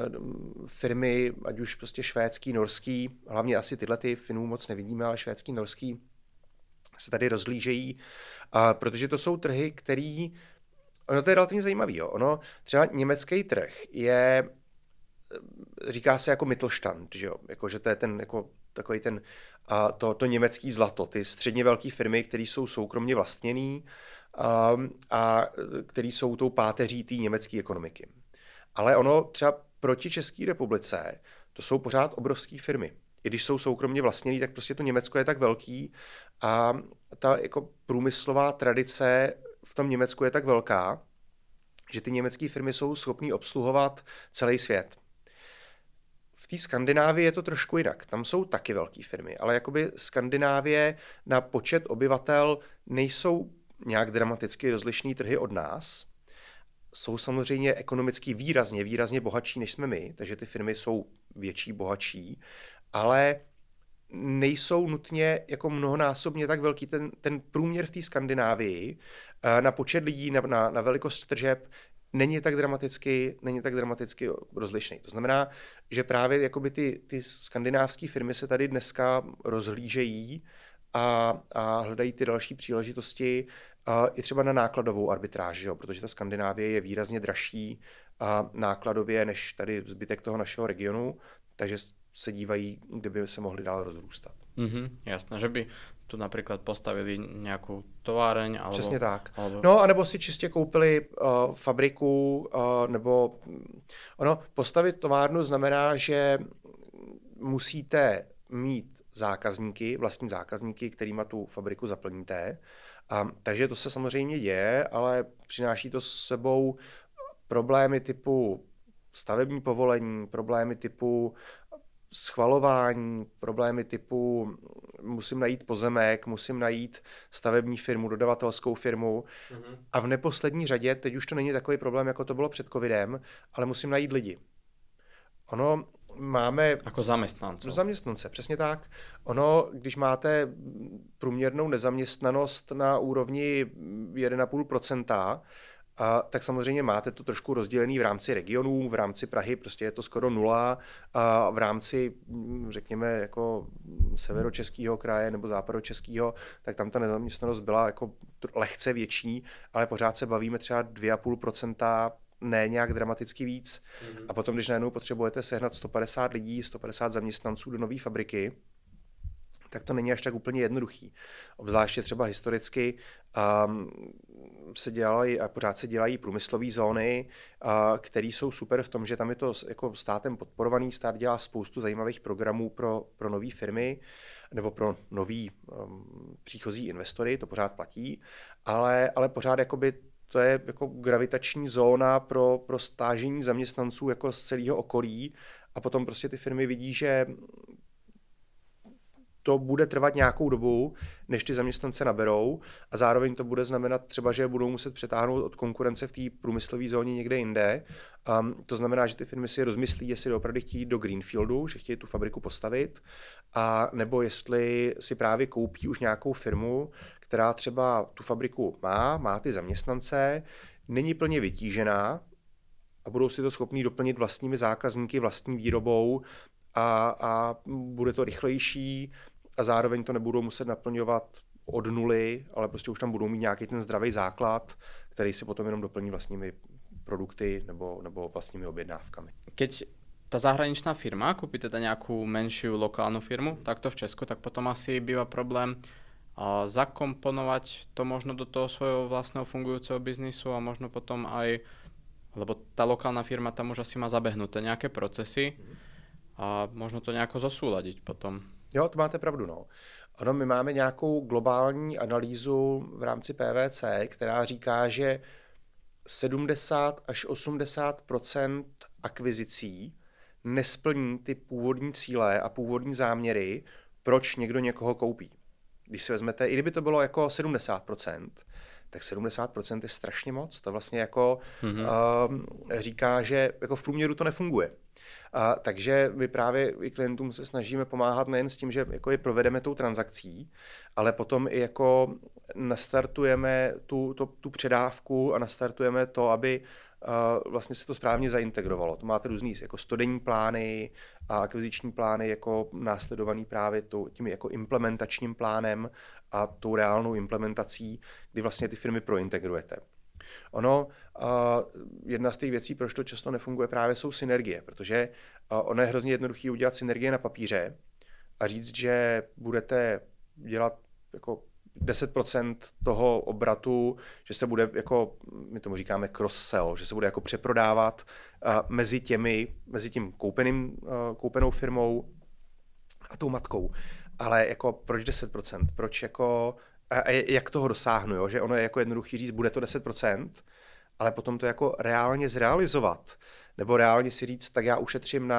firmy, ať už prostě švédský, norský, hlavně asi tyhle ty Finů moc nevidíme, ale švédský, norský se tady rozhlížejí, protože to jsou trhy, který, ono to je relativně zajímavý, jo. Ono třeba německý trh je, říká se jako Mittelstand, že jo, jako, že to je ten, jako, takový ten, to německý zlato, ty středně velké firmy, které jsou soukromně vlastněný, a který jsou tou páteří té německé ekonomiky. Ale ono třeba proti České republice, to jsou pořád obrovské firmy. I když jsou soukromně vlastněný, tak prostě to Německo je tak velký a ta jako průmyslová tradice v tom Německu je tak velká, že ty německé firmy jsou schopné obsluhovat celý svět. V té Skandinávii je to trošku jinak. Tam jsou taky velké firmy, ale jakoby Skandinávie na počet obyvatel nejsou nějak dramaticky rozlišný trhy od nás. Jsou samozřejmě ekonomicky výrazně bohatší, než jsme my, takže ty firmy jsou větší, bohatší, ale nejsou nutně jako mnohonásobně tak velký. Ten průměr v té Skandinávii na počet lidí, na velikost tržeb není tak dramaticky rozlišný. To znamená, že právě jakoby ty skandinávské firmy se tady dneska rozhlížejí a hledají ty další příležitosti i třeba na nákladovou arbitráž, jo? Protože ta Skandinávie je výrazně dražší nákladově než tady zbytek toho našeho regionu, takže se dívají, kde by se mohli dál rozrůstat. Jasné, že by tu napríklad postavili nejakú továreň alebo... Přesně tak. Alebo... No, anebo si čistě koupili fabriku, nebo postavit továrnu znamená, že musíte mít vlastní zákazníky, kterýma tu fabriku zaplníte. Takže to se samozřejmě děje, ale přináší to s sebou problémy typu stavební povolení, problémy typu schvalování, problémy typu musím najít pozemek, musím najít stavební firmu, dodavatelskou firmu. A v neposlední řadě, teď už to není takový problém, jako to bylo před covidem, ale musím najít lidi. Ono máme... Jako zaměstnance, přesně tak. Ono, když máte průměrnou nezaměstnanost na úrovni 1,5%, tak samozřejmě máte to trošku rozdělený v rámci regionů, v rámci Prahy prostě je to skoro 0, a v rámci, řekněme, jako severočeského kraje nebo západočeského, tak tam ta nezaměstnanost byla jako lehce větší, ale pořád se bavíme třeba 2,5%, ne nějak dramaticky víc. A potom, když najednou potřebujete sehnat 150 lidí, 150 zaměstnanců do nové fabriky, tak to není až tak úplně jednoduchý. Obzvláště třeba historicky se dělaly a pořád se dělají průmyslové zóny, které jsou super v tom, že tam je to jako státem podporovaný, stát dělá spoustu zajímavých programů pro nové firmy nebo pro nový příchozí investory, to pořád platí, ale pořád jakoby to je jako gravitační zóna pro stážení zaměstnanců jako z celého okolí a potom prostě ty firmy vidí, že to bude trvat nějakou dobu, než ty zaměstnance naberou a zároveň to bude znamenat třeba, že budou muset přetáhnout od konkurence v té průmyslové zóně někde jinde. To znamená, že ty firmy si rozmyslí, jestli opravdu chtějí do greenfieldu, že chtějí tu fabriku postavit, a nebo jestli si právě koupí už nějakou firmu, která třeba tu fabriku má ty zaměstnance, není plně vytížená a budou si to schopní doplnit vlastními zákazníky, vlastní výrobou a bude to rychlejší a zároveň to nebudou muset naplňovat od nuly, ale prostě už tam budou mít nějaký ten zdravý základ, který si potom jenom doplní vlastními produkty nebo vlastními objednávkami. Keď tá zahraničná firma kúpi teda nejakú menšiu lokálnu firmu, takto v Česku, tak potom asi býva problém zakomponovať to možno do toho svojho vlastného fungujúceho biznisu a možno potom aj, lebo tá lokálna firma tam už asi má zabehnuté nejaké procesy a možno to nejako zosúladiť potom. Jo, to máte pravdu, no. Ono, my máme nějakou globální analýzu v rámci PVC, která říká, že 70 až 80% akvizicí nesplní ty původní cíle a původní záměry, proč někdo někoho koupí. Když si vezmete, i kdyby to bylo jako 70%, tak 70% je strašně moc. To vlastně jako říká, že jako v průměru to nefunguje. Takže my právě i klientům se snažíme pomáhat nejen s tím, že jako je provedeme tou transakcí, ale potom i jako nastartujeme tu předávku a nastartujeme to, aby vlastně se to správně zaintegrovalo. To máte různý jako 100denní plány a akviziční plány jako následovaný právě tím jako implementačním plánem a tou reálnou implementací, kdy vlastně ty firmy prointegrujete. Jedna z těch věcí, proč to často nefunguje, právě jsou synergie, protože ono je hrozně jednoduché udělat synergie na papíře a říct, že budete dělat jako 10% toho obratu, že se bude jako, my tomu říkáme cross-sell, že se bude jako přeprodávat mezi tím koupenou firmou a tou matkou. Ale jako proč 10%? Proč jako, a jak toho dosáhnu, jo? Že ono je jako jednoduchý říct, bude to 10%, ale potom to jako reálně zrealizovat. Nebo reálně si říct, tak já ušetřím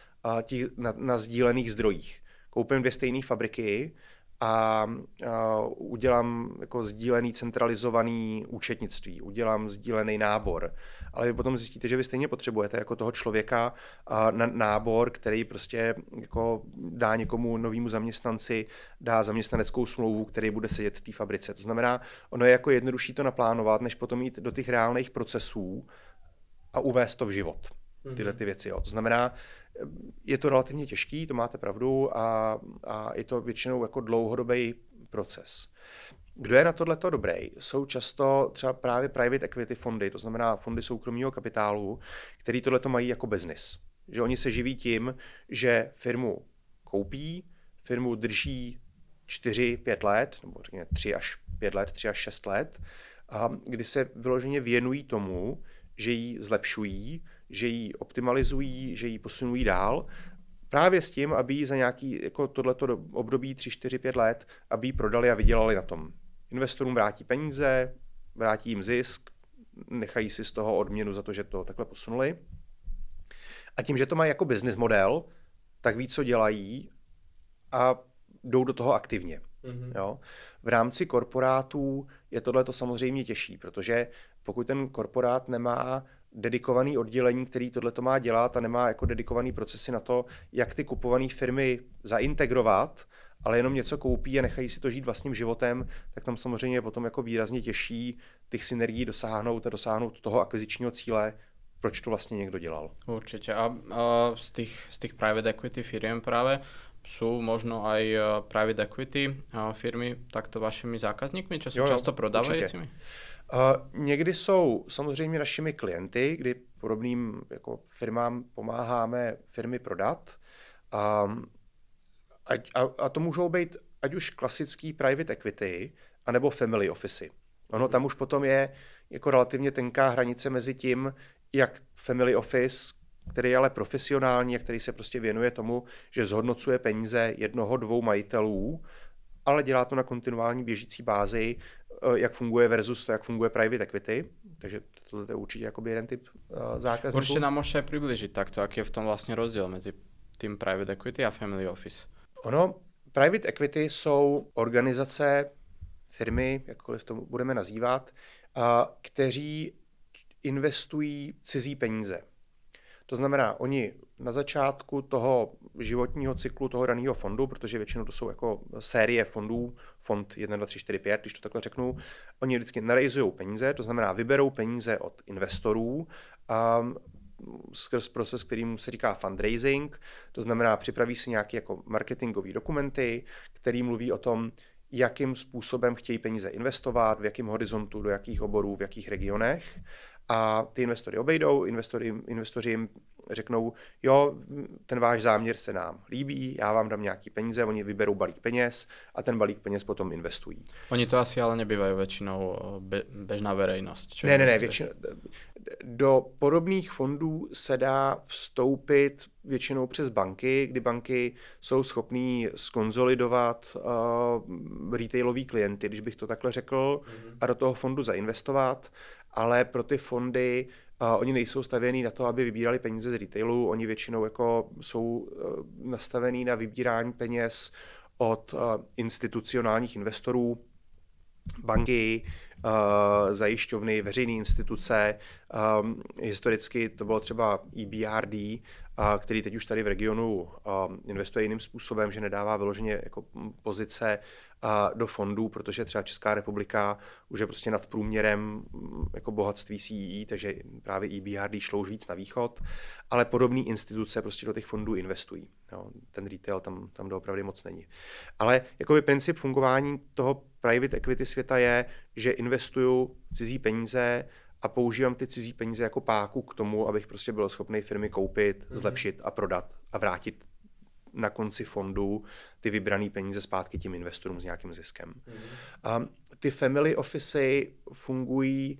na sdílených zdrojích. Koupím 2 stejné fabriky a udělám jako sdílený centralizovaný účetnictví, udělám sdílený nábor. Ale vy potom zjistíte, že vy stejně potřebujete jako toho člověka na nábor, který prostě jako dá někomu novému zaměstnanci, dá zaměstnaneckou smlouvu, který bude sedět v té fabrice. To znamená, ono je jako jednodušší to naplánovat, než potom jít do těch reálných procesů a uvést to v život. Tyhle ty věci. Jo. To znamená, je to relativně těžký, to máte pravdu, a je to většinou jako dlouhodobý proces. Kdo je na tohleto dobrý? Jsou často třeba právě private equity fondy, to znamená fondy soukromého kapitálu, který tohleto mají jako business. Že oni se živí tím, že firmu koupí, firmu drží 4-5 let, nebo řekněme 3 až 5 let, 3 až 6 let, kdy se vyloženě věnují tomu, že ji zlepšují, že ji optimalizují, že ji posunují dál, právě s tím, aby ji za nějaký jako tohleto období 3, 4, 5 let, aby ji prodali a vydělali na tom. Investorům vrátí peníze, vrátí jim zisk, nechají si z toho odměnu za to, že to takhle posunuli. A tím, že to mají jako business model, tak ví, co dělají a jdou do toho aktivně. Jo? V rámci korporátů je tohleto samozřejmě těžší, protože pokud ten korporát nemá dedikovaný oddělení, který tohleto má dělat a nemá jako dedikovaný procesy na to, jak ty kupované firmy zaintegrovat, ale jenom něco koupí a nechají si to žít vlastním životem, tak tam samozřejmě je potom jako výrazně těžší těch synergií dosáhnout toho akvizičního cíle, proč to vlastně někdo dělal. Určite. A z tých private equity firiem práve sú možno aj private equity firmy takto vašimi zákazníkmi, čo sú často prodávajícími? Někdy jsou samozřejmě našimi klienty, kdy podobným jako firmám pomáháme firmy prodat. A to můžou být ať už klasický private equity, anebo family office. Ono tam už potom je jako relativně tenká hranice mezi tím, jak family office, který je ale profesionální a který se prostě věnuje tomu, že zhodnocuje peníze 1-2 majitelů, ale dělá to na kontinuální běžící bázi, jak funguje versus to, jak funguje private equity. Takže to je určitě jakoby jeden typ zákazníků. Určitě nám můžete přiblížit takto, jaký je v tom vlastně rozdíl mezi tím private equity a family office. Private equity jsou organizace, firmy, jakkoliv to budeme nazývat, kteří investují cizí peníze. To znamená, oni na začátku toho životního cyklu toho daného fondu, protože většinou to jsou jako série fondů, fond 1, 2, 3, 4, 5, když to takhle řeknu, oni vždycky narejzují peníze, to znamená vyberou peníze od investorů skrz proces, kterým se říká fundraising, to znamená připraví si nějaké jako marketingové dokumenty, který mluví o tom, jakým způsobem chtějí peníze investovat, v jakém horizontu, do jakých oborů, v jakých regionech. A ty investory obejdou, investoři jim řeknou, jo, ten váš záměr se nám líbí, já vám dám nějaký peníze, oni vyberou balík peněz a ten balík peněz potom investují. Oni to asi ale nebývají většinou běžná verejnost. Ne, většinou. Do podobných fondů se dá vstoupit většinou přes banky, kdy banky jsou schopný skonzolidovat retailový klienty, když bych to takhle řekl, a do toho fondu zainvestovat, ale pro ty fondy oni nejsou stavěný na to, aby vybírali peníze z retailu, oni většinou jako jsou nastavený na vybírání peněz od institucionálních investorů, banky, zajišťovny, veřejné instituce. Historicky to bylo třeba EBRD, který teď už tady v regionu investuje jiným způsobem, že nedává vyloženě jako pozice do fondů, protože třeba Česká republika už je prostě nad průměrem jako bohatství CEE, takže právě EBRD šlo už víc na východ, ale podobné instituce prostě do těch fondů investují. Jo, ten retail tam doopravdy moc není. Ale jakoby princip fungování toho private equity světa je, že investuju cizí peníze a používám ty cizí peníze jako páku k tomu, abych prostě byl schopný firmy koupit, zlepšit a prodat a vrátit na konci fondu ty vybrané peníze zpátky tím investorům s nějakým ziskem. Ty family office fungují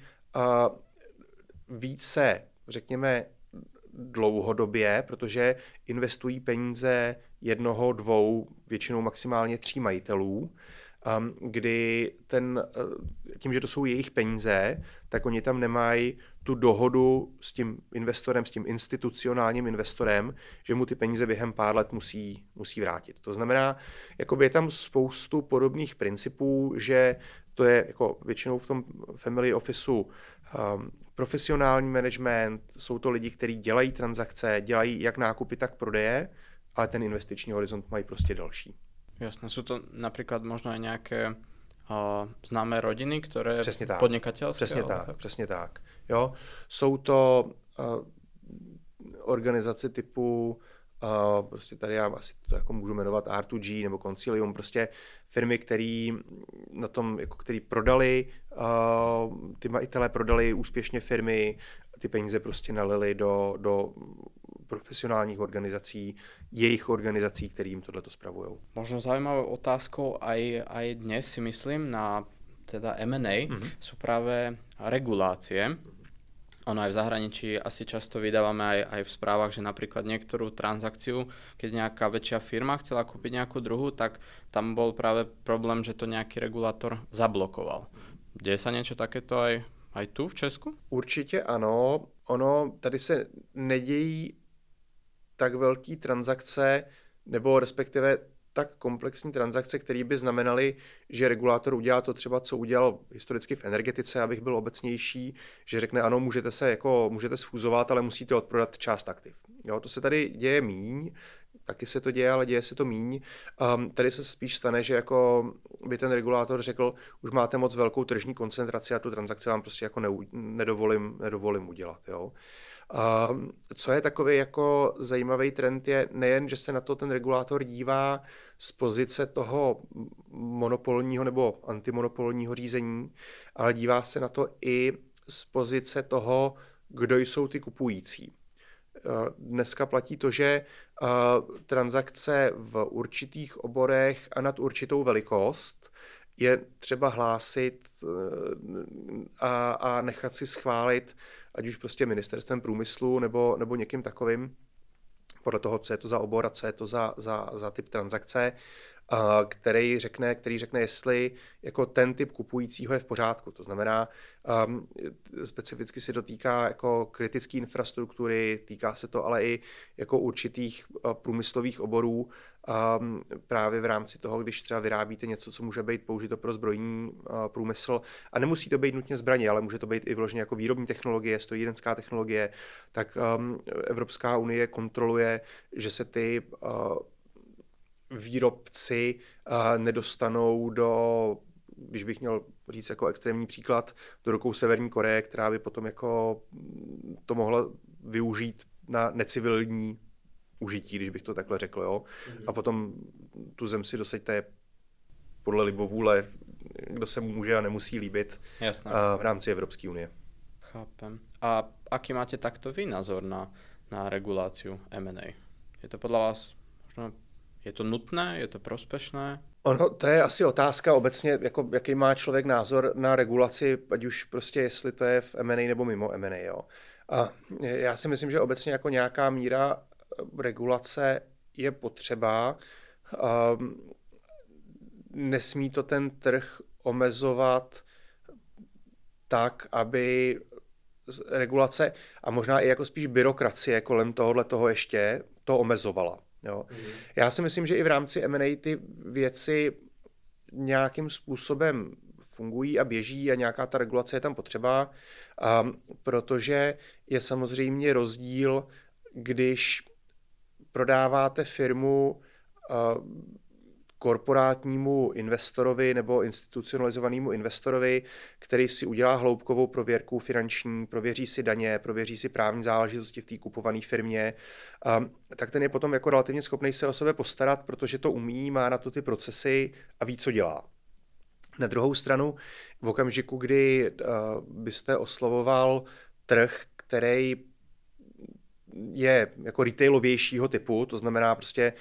více, řekněme, dlouhodobě, protože investují peníze 1, 2, většinou maximálně 3 majitelů, kdy tím, že to jsou jejich peníze, tak oni tam nemají tu dohodu s tím investorem, s tím institucionálním investorem, že mu ty peníze během pár let musí vrátit. To znamená, jakoby je tam spoustu podobných principů, že to je jako většinou v tom family officeu profesionální management, jsou to lidi, kteří dělají transakce, dělají jak nákupy, tak prodeje, ale ten investiční horizont mají prostě další. Jasné, sú to napríklad možno aj nejaké známé rodiny, ktoré Přesně tak. podnikateľské? Přesně tak. Jo? Jsou to organizace typu prostě tady já asi to jako můžu jmenovat R2G nebo Concilium, prostě firmy, který na tom, jako který prodali, ty majitelé prodali úspěšně firmy, ty peníze prostě nalili do profesionálních organizací, jejich organizací, které jim tohleto spravujú. Možno zaujímavou otázkou aj dnes si myslím na teda M&A sú práve regulácie. Ono aj v zahraničí asi často vydávame aj v správach, že napríklad niektorú transakciu, keď nejaká väčšia firma chcela kúpiť nejakú druhú, tak tam bol práve problém, že to nejaký regulátor zablokoval. Deje sa niečo takéto aj tu v Česku? Určitě ano. Ono tady se nedějí tak velký transakce, nebo respektive tak komplexní transakce, které by znamenaly, že regulátor udělá to třeba, co udělal historicky v energetice, abych byl obecnější, že řekne ano, můžete sfúzovat, ale musíte odprodat část aktiv. Jo, to se tady děje míň, taky se to děje, ale děje se to míň. Tady se spíš stane, že jako by ten regulátor řekl, už máte moc velkou tržní koncentraci a tu transakci vám prostě jako nedovolím udělat. Jo. Co je takový jako zajímavý trend je nejen, že se na to ten regulátor dívá z pozice toho monopolního nebo antimonopolního řízení, ale dívá se na to i z pozice toho, kdo jsou ty kupující. Dneska platí to, že transakce v určitých oborech a nad určitou velikost je třeba hlásit a nechat si schválit, ať už prostě ministerstvem průmyslu nebo někým takovým, podle toho, co je to za obor a co je to za typ transakce, který řekne, jestli jako ten typ kupujícího je v pořádku. To znamená, specificky se to týká jako kritické infrastruktury, týká se to ale i jako určitých průmyslových oborů, právě v rámci toho, když třeba vyrábíte něco, co může být použito pro zbrojní průmysl, a nemusí to být nutně zbraně, ale může to být i vloženě jako výrobní technologie, strojírenská technologie, tak Evropská unie kontroluje, že se ty výrobci nedostanou když bych měl říct jako extrémní příklad, do rukou Severní Koreje, která by potom jako to mohla využít na necivilní užití, když bych to takhle řekl. Jo? A potom tu zem si dosaďte podle libovůle, kdo se může a nemusí líbit. Jasné. V rámci Evropské unie. Chápem. A aký máte takto vy názor na reguláciu M&A? Je to podľa vás možno, je to nutné, je to prospešné? Ono, to je asi otázka obecně, jako, jaký má člověk názor na regulaci, ať už prostě jestli to je v M&A nebo mimo M&A. Jo. A já si myslím, že obecně jako nějaká míra regulace je potřeba. Nesmí to ten trh omezovat tak, aby regulace a možná i jako spíš byrokracie kolem toho ještě to omezovala. Jo. Já si myslím, že i v rámci M&A ty věci nějakým způsobem fungují a běží a nějaká ta regulace je tam potřeba, protože je samozřejmě rozdíl, když prodáváte firmu korporátnímu investorovi nebo institucionalizovanému investorovi, který si udělá hloubkovou prověrku finanční, prověří si daně, prověří si právní záležitosti v té kupované firmě, tak ten je potom jako relativně schopný se o sebe postarat, protože to umí, má na to ty procesy a ví, co dělá. Na druhou stranu, v okamžiku, kdy byste oslovoval trh, který je jako retailovějšího typu, to znamená prostě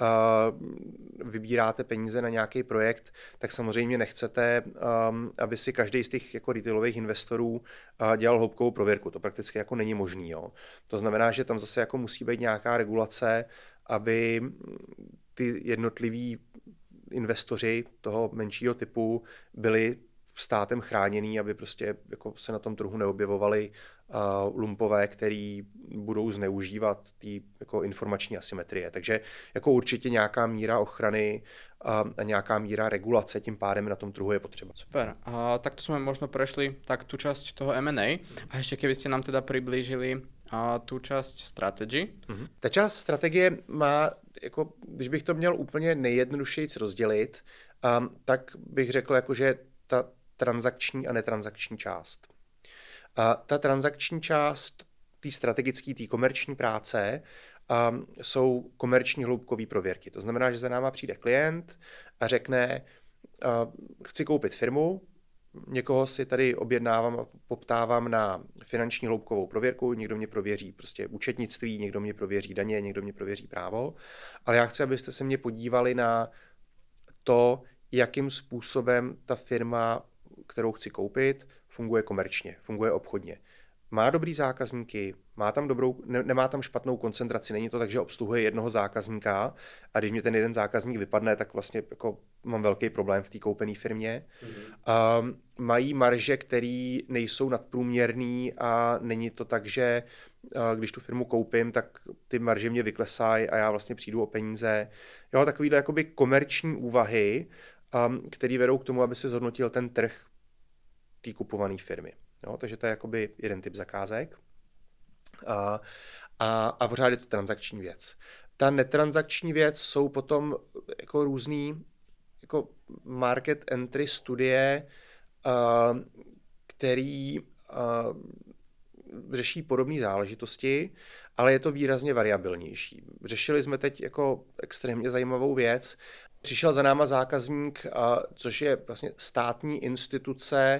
vybíráte peníze na nějaký projekt, tak samozřejmě nechcete, aby si každý z těch jako retailových investorů dělal hloubkovou prověrku. To prakticky jako není možný. Jo. To znamená, že tam zase jako musí být nějaká regulace, aby ty jednotliví investoři toho menšího typu byli státem chráněný, aby prostě jako se na tom trhu neobjevovali lumpové, který budou zneužívat ty jako informační asymetrie. Takže jako určitě nějaká míra ochrany a nějaká míra regulace tím pádem na tom trhu je potřeba. Super. Takto sme možno prešli tak tú časť toho M&A. A ešte keby ste nám teda priblížili tu část strategy. Ta část strategie má, jako, když bych to měl úplně nejjednodušeji rozdělit, tak bych řekl, jako, že ta transakční a netransakční část. Ta transakční část té strategické, té komerční práce jsou komerční hloubkové prověrky. To znamená, že za náma přijde klient a řekne, chci koupit firmu, někoho si tady objednávám a poptávám na finanční hloubkovou prověrku, někdo mě prověří prostě účetnictví, někdo mě prověří daně, někdo mě prověří právo, ale já chci, abyste se mě podívali na to, jakým způsobem ta firma, kterou chci koupit, funguje komerčně, funguje obchodně. Má dobrý zákazníky, má tam nemá tam špatnou koncentraci, není to tak, že obsluhuje jednoho zákazníka a když mě ten jeden zákazník vypadne, tak vlastně jako mám velký problém v té koupené firmě. Mají marže, které nejsou nadprůměrný a není to tak, že když tu firmu koupím, tak ty marže mě vyklesají a já vlastně přijdu o peníze. Jo, takovýhle jakoby komerční úvahy, které vedou k tomu, aby se zhodnotil ten trh té kupované firmy. Jo, takže to je jakoby jeden typ zakázek. A pořád je to transakční věc. Ta netransakční věc jsou potom jako různý jako market entry studie, který řeší podobné záležitosti, ale je to výrazně variabilnější. Řešili jsme teď jako extrémně zajímavou věc. Přišel za náma zákazník, což je vlastně státní instituce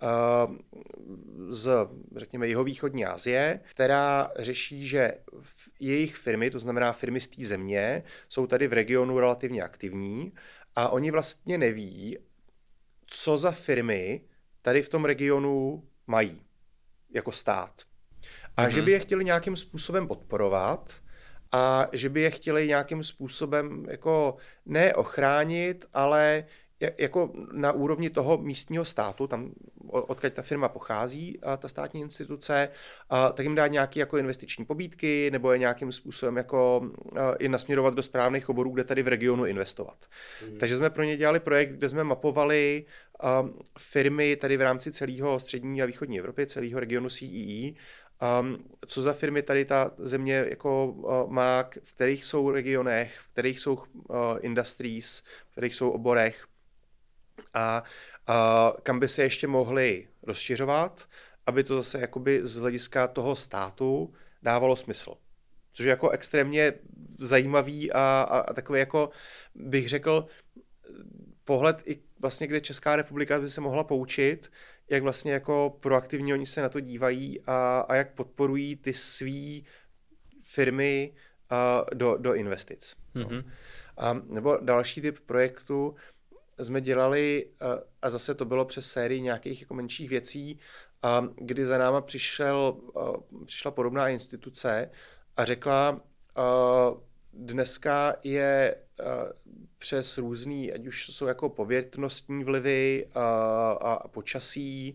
z, řekněme, jihovýchodní Asie, která řeší, že jejich firmy, to znamená firmy z té země, jsou tady v regionu relativně aktivní a oni vlastně neví, co za firmy tady v tom regionu mají jako stát. A že by je chtěli nějakým způsobem podporovat a že by je chtěli nějakým způsobem jako ne ochránit, ale jako na úrovni toho místního státu, tam odkud ta firma pochází, ta státní instituce, tak jim dát nějaké jako investiční pobídky nebo je nějakým způsobem jako i nasměrovat do správných oborů, kde tady v regionu investovat. Takže jsme pro ně dělali projekt, kde jsme mapovali firmy tady v rámci celého střední a východní Evropy, celého regionu CEE, co za firmy tady ta země jako má, v kterých jsou regionech, v kterých jsou industries, v kterých jsou oborech a kam by se ještě mohli rozšiřovat, aby to zase jakoby z hlediska toho státu dávalo smysl. Což je jako extrémně zajímavý a takový jako bych řekl pohled i vlastně, kde Česká republika by se mohla poučit, jak vlastně jako proaktivně oni se na to dívají a jak podporují ty svý firmy do investic. Mm-hmm. Nebo další typ projektu jsme dělali, a zase to bylo přes sérii nějakých jako menších věcí, kdy za náma přišla podobná instituce a řekla, dneska je přes různý, ať už jsou jako povětrnostní vlivy a počasí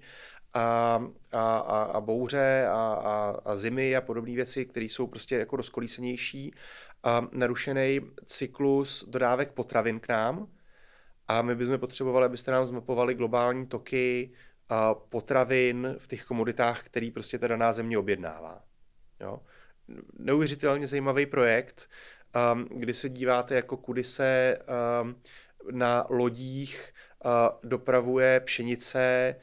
a bouře a zimy a podobné věci, které jsou prostě jako rozkolísenější, narušený cyklus dodávek potravin k nám a my bychom potřebovali, abyste nám zmapovali globální toky potravin v těch komoditách, který prostě ta daná země objednává. Jo? Neuvěřitelně zajímavý projekt, kdy se díváte, jako kudy se na lodích dopravuje pšenice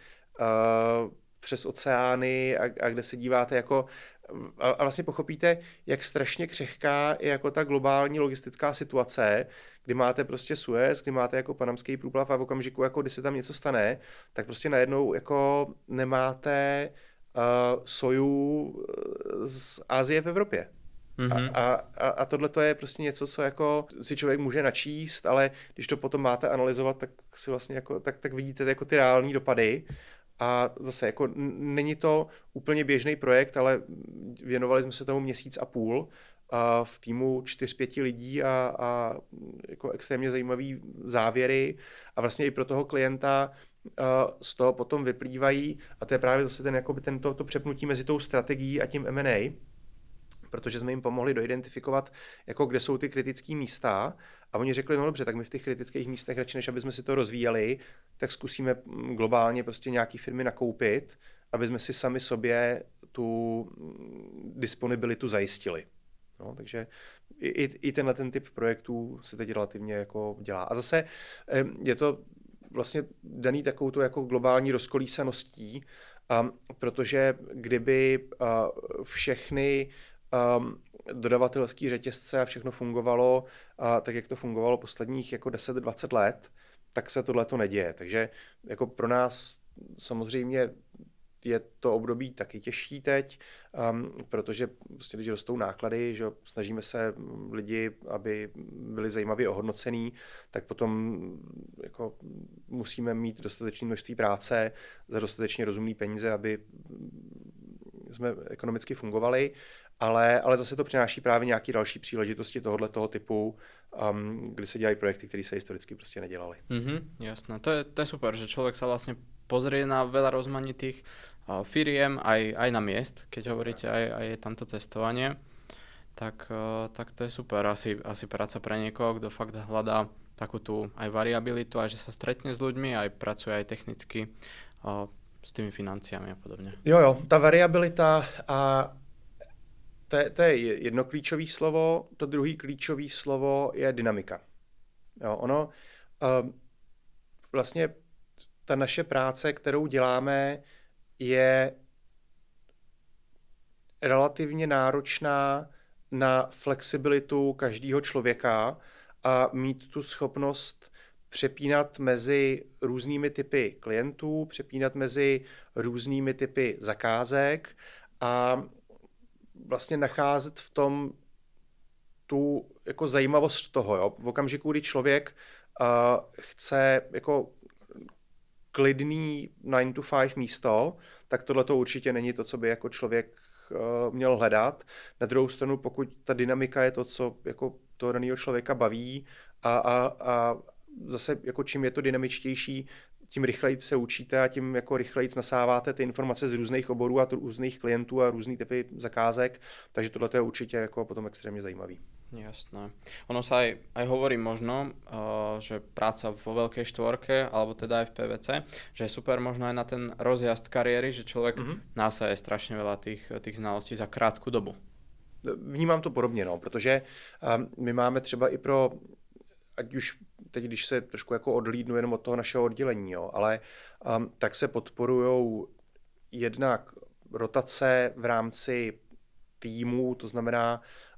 přes oceány a kde se díváte jako a vlastně pochopíte, jak strašně křehká je jako ta globální logistická situace, kdy máte prostě Suez, kdy máte jako panamský průplav a v okamžiku, jako kdy se tam něco stane, tak prostě najednou jako nemáte soju z Asie v Evropě. Mm-hmm. A tohle to je prostě něco, co jako si člověk může načíst, ale když to potom máte analyzovat, tak si vlastně jako, tak vidíte jako ty reální dopady. A zase jako není to úplně běžný projekt, ale věnovali jsme se tomu 1,5 měsíce v týmu 4-5 lidí a jako extrémně zajímavý závěry a vlastně i pro toho klienta z toho potom vyplývají a to je právě zase to přepnutí mezi tou strategií a tím M&A, protože jsme jim pomohli doidentifikovat, jako kde jsou ty kritické místa a oni řekli, no dobře, tak my v těch kritických místech radši, než aby jsme si to rozvíjeli, tak zkusíme globálně prostě nějaký firmy nakoupit, aby jsme si sami sobě tu disponibilitu zajistili. No, takže i tenhle ten typ projektů se teď relativně jako dělá. A zase je to vlastně daný takovou jako globální rozkolísaností, protože kdyby všechny dodavatelský řetězce a všechno fungovalo tak, jak to fungovalo posledních jako 10-20 let, tak se tohle to neděje. Takže jako pro nás samozřejmě je to období taky těžší teď, protože prostě, když rostou náklady, že snažíme se lidi, aby byli zajímavě ohodnocený, tak potom jako musíme mít dostatečné množství práce za dostatečně rozumné peníze, aby jsme ekonomicky fungovali, ale zase to přináší právě nějaké další příležitosti tohoto typu, kdy se dělají projekty, které se historicky prostě nedělaly. Jasné, to je super, že človek sa vlastne pozrie na veľa rozmanitých firiem, aj na miest, keď hovoríte, aj je tamto cestovanie, tak to je super. Asi práca pre niekoho, kto fakt hľadá takú tú aj variabilitu, aj že sa stretne s ľuďmi, aj pracuje aj technicky s tými financiami a podobne. Jo, ta variabilita a to je jedno klíčové slovo, to druhý klíčové slovo je dynamika. Jo, ono vlastně ta naše práce, kterou děláme, je relativně náročná na flexibilitu každého člověka a mít tu schopnost přepínat mezi různými typy klientů, přepínat mezi různými typy zakázek a vlastně nacházet v tom tu jako zajímavost toho. Jo? V okamžiku, kdy člověk chce jako klidný 9 to 5 místo, tak tohle to určitě není to, co by jako člověk měl hledat. Na druhou stranu, pokud ta dynamika je to, co jako toho daného člověka baví a zase jako čím je to dynamičtější, tím rychleji se učíte a tím jako rychleji nasáváte ty informace z různých oborů a různých klientů a různý typy zakázek, takže tohle je určitě jako potom extrémně zajímavý. Jasné. Ono sa aj hovorí možno, že práca vo veľkej štvorke, alebo teda aj v PVC, že je super možno aj na ten rozjazd kariéry, že človek násaje strašne veľa tých znalostí za krátku dobu. Vnímám to podobně, protože my máme třeba i pro, ať už teď, když se trošku jako odhlídnu jenom od toho našeho oddělení, ale tak se podporujou jednak rotace v rámci týmu, to znamená,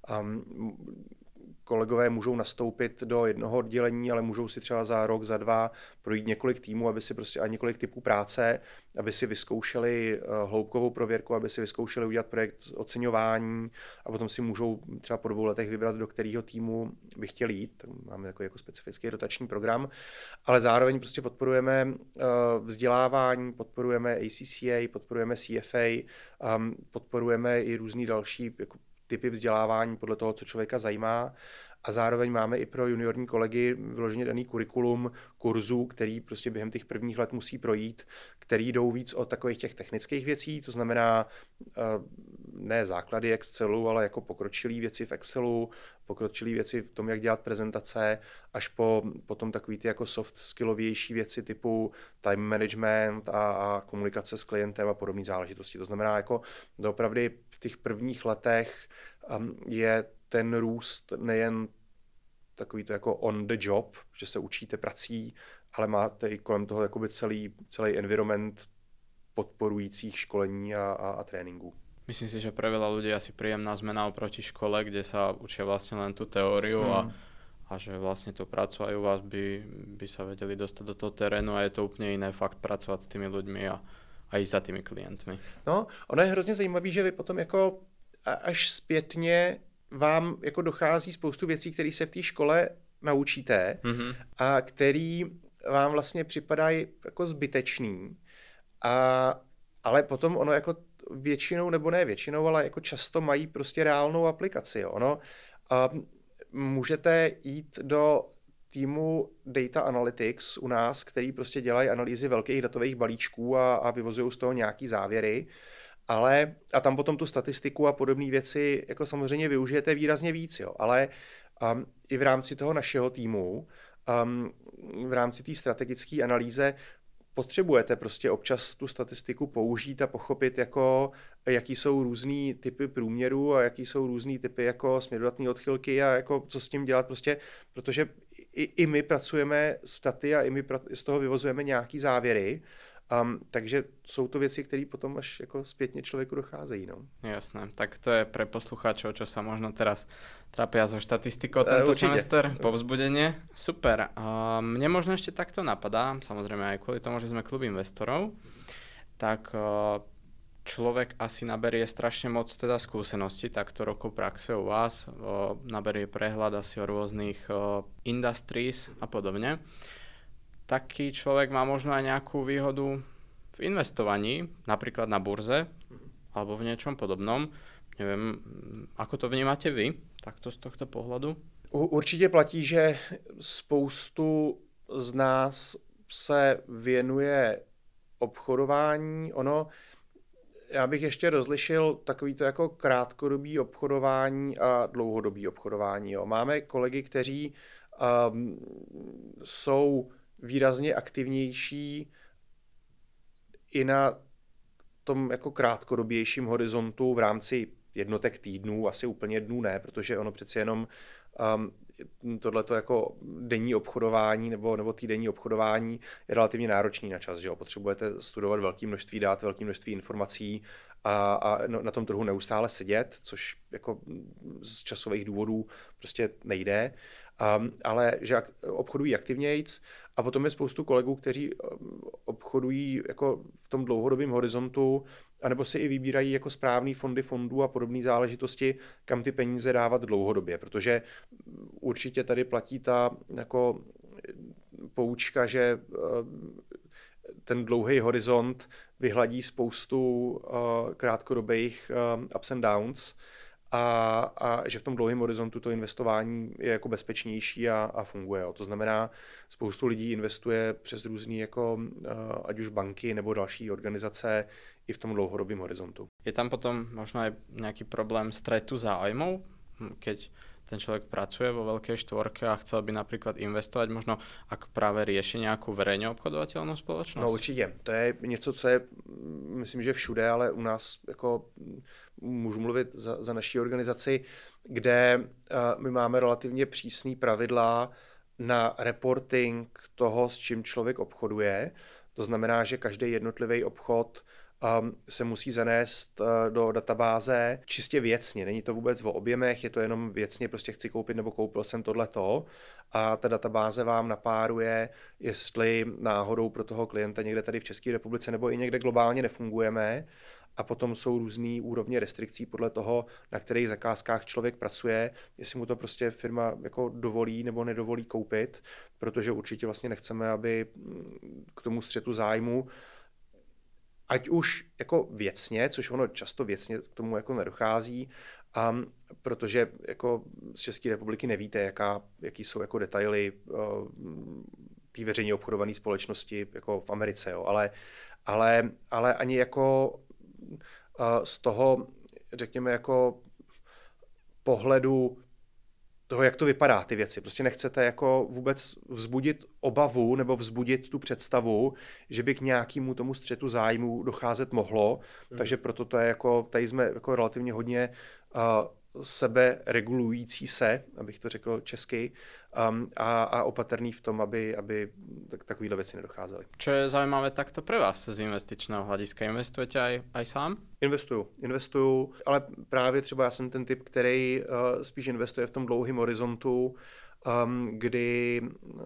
kolegové můžou nastoupit do jednoho oddělení, ale můžou si třeba za rok, za 2 projít několik týmů, aby si prostě a několik typů práce, aby si vyzkoušeli hloubkovou prověrku, aby si vyzkoušeli udělat projekt oceňování a potom si můžou třeba po 2 letech vybrat, do kterého týmu by chtěli jít. Tak máme takový jako specifický rotační program, ale zároveň prostě podporujeme vzdělávání, podporujeme ACCA, podporujeme CFA, podporujeme i různý další jako typy vzdělávání podle toho, co člověka zajímá. A zároveň máme i pro juniorní kolegy vyloženě daný kurikulum kurzů, který prostě během těch prvních let musí projít, který jdou víc od takových těch technických věcí, to znamená ne základy Excelu, ale jako pokročilé věci v Excelu, pokročilé věci v tom, jak dělat prezentace, až po potom takový ty jako soft skillovější věci typu time management a komunikace s klientem a podobné záležitosti. To znamená, jako doopravdy v těch prvních letech je ten růst nejen takový to jako on the job, že se učíte prací, ale máte i kolem toho jakoby celý environment podporujících školení a tréninku. Myslím si, že pre veľa ľudí asi príjemná zmena oproti škole, kde sa učia vlastne len tú teóriu a že vlastne to prácu aj u vás by sa vedeli dostať do toho terénu a je to úplne iné fakt pracovať s tými ľuďmi a ísť za tými klientmi. No, ono je hrozně zajímavý, že vy potom jako až zpětně vám jako dochází spoustu věcí, které se v té škole naučíte a který vám vlastně připadají jako zbytečný. Ale potom ono jako většinou, nebo ne většinou, ale jako často mají prostě reálnou aplikaci. Jo. Ono, můžete jít do týmu Data Analytics u nás, který prostě dělají analýzy velkých datových balíčků a vyvozují z toho nějaký závěry, a tam potom tu statistiku a podobné věci jako samozřejmě využijete výrazně víc, jo. Ale i v rámci toho našeho týmu, v rámci té strategické analýze potřebujete prostě občas tu statistiku použít a pochopit, jako, jaký jsou různý typy průměrů a jaký jsou různý typy jako směrodatné odchylky a jako co s tím dělat prostě, protože i my pracujeme s daty a i my z toho vyvozujeme nějaký závěry. Takže jsou to věci, které potom až jako zpětně člověku docházejí. No. Jasné, tak to je pre poslucháčov, čo sa možno teraz trápia so štatistikou tento semester, povzbudenie. Super. Mne možno ešte takto napadá, samozrejme aj kvôli tomu, že sme klub investorov, tak človek asi naberie strašne moc teda skúseností, takto rokov praxe u vás, naberie prehľad asi o rôznych industries a podobne. Taký človek má možno aj nejakú výhodu v investovaní, napríklad na burze alebo v niečom podobnom. Neviem, ako to vnímate vy, takto z tohto pohľadu? Určitě platí, že spoustu z nás se věnuje obchodování. Já bych ještě rozlišil takovýto jako krátkodobý obchodování a dlouhodobý obchodování. Jo. Máme kolegy, kteří jsou výrazně aktivnější i na tom jako krátkodobějším horizontu v rámci jednotek týdnů, asi úplně dnů ne, protože ono přeci jenom tohleto jako denní obchodování nebo týdenní obchodování je relativně náročný na čas, že jo? Potřebujete studovat velké množství dat, velké množství informací a na tom trhu neustále sedět, což jako z časových důvodů prostě nejde. Ale že obchodují aktivnějc a potom je spoustu kolegů, kteří obchodují jako v tom dlouhodobém horizontu anebo si i vybírají jako správný fondy fondů a podobné záležitosti, kam ty peníze dávat dlouhodobě, protože určitě tady platí ta jako poučka, že ten dlouhý horizont vyhladí spoustu krátkodobých ups and downs, a že v tom dlouhém horizontu to investování je jako bezpečnější a funguje. Jo. To znamená, spoustu lidí investuje přes různý jako ať už banky nebo další organizace i v tom dlouhodobém horizontu. Je tam potom možno aj nejaký problém stretu záujmov, keď ten človek pracuje vo veľkej štvorke a chcel by napríklad investovať, možno ak práve rieši nejakú verejne obchodovateľnú spoločnosť? No určitě. To je něco, co je, myslím, že všude, ale u nás jako můžu mluvit za naší organizaci, kde my máme relativně přísný pravidla na reporting toho, s čím člověk obchoduje. To znamená, že každý jednotlivý obchod se musí zanést do databáze čistě věcně. Není to vůbec o objemech, je to jenom věcně, prostě chci koupit nebo koupil jsem tohleto a ta databáze vám napáruje, jestli náhodou pro toho klienta někde tady v České republice nebo i někde globálně nefungujeme. A potom jsou různý úrovně restrikcí podle toho, na kterých zakázkách člověk pracuje, jestli mu to prostě firma jako dovolí nebo nedovolí koupit, protože určitě vlastně nechceme, aby k tomu střetu zájmu, ať už jako věcně, což ono často věcně k tomu jako nedochází, protože jako z České republiky nevíte, jaký jsou jako detaily té veřejně obchodované společnosti jako v Americe, jo. Ale ani jako z toho řekněme, jako pohledu toho, jak to vypadá, ty věci. Prostě nechcete jako vůbec vzbudit obavu nebo vzbudit tu představu, že by k nějakému tomu střetu zájmu docházet mohlo. Takže proto to je jako, tady jsme jako relativně hodně seberegulující se, abych to řekl česky, a opatrný v tom, aby takovýhle věci nedocházely. Čo je zaujímavé takto pre vás z investičného hľadiska? Investujete aj sám? Investuju, ale právě třeba já jsem ten typ, který spíš investuje v tom dlouhém horizontu, kdy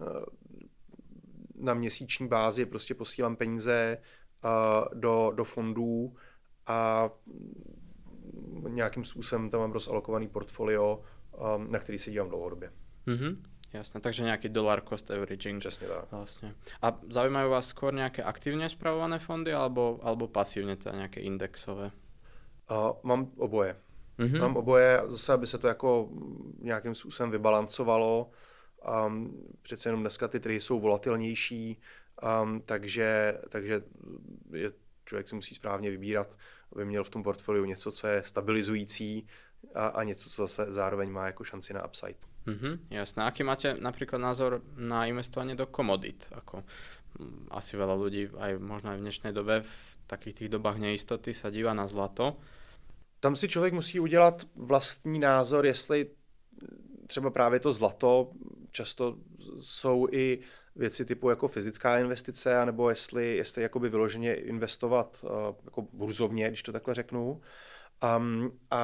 na měsíční bázi prostě posílám peníze do fondů a nějakým způsobem tam mám rozalokovaný portfolio, na který se dívám dlouhodobě. Jasné, takže nejaký dollar cost averaging. Přesně tak. Vlastne. A zaujímajú vás skôr nejaké aktívne spravované fondy alebo pasívne, teda nejaké indexové? Mám oboje. Mám oboje, zase, aby se to jako nějakým způsobem vybalancovalo. Přece jenom dneska ty trhy jsou volatilnější, takže člověk si musí správně vybírat, aby měl v tom portfoliu něco, co je stabilizující a něco, co zase zároveň má jako šanci na upside. Jasné. Aký máte napríklad názor na investovanie do komodít? Ako asi veľa ľudí, aj možno aj v dnešnej dobe, v takých tých dobách neistoty sa díva na zlato. Tam si člověk musí udělat vlastní názor, jestli třeba právě to zlato, často jsou i věci typu jako fyzická investice, anebo jestli jakoby vyloženě investovat jako burzovně, když to takhle řeknu. A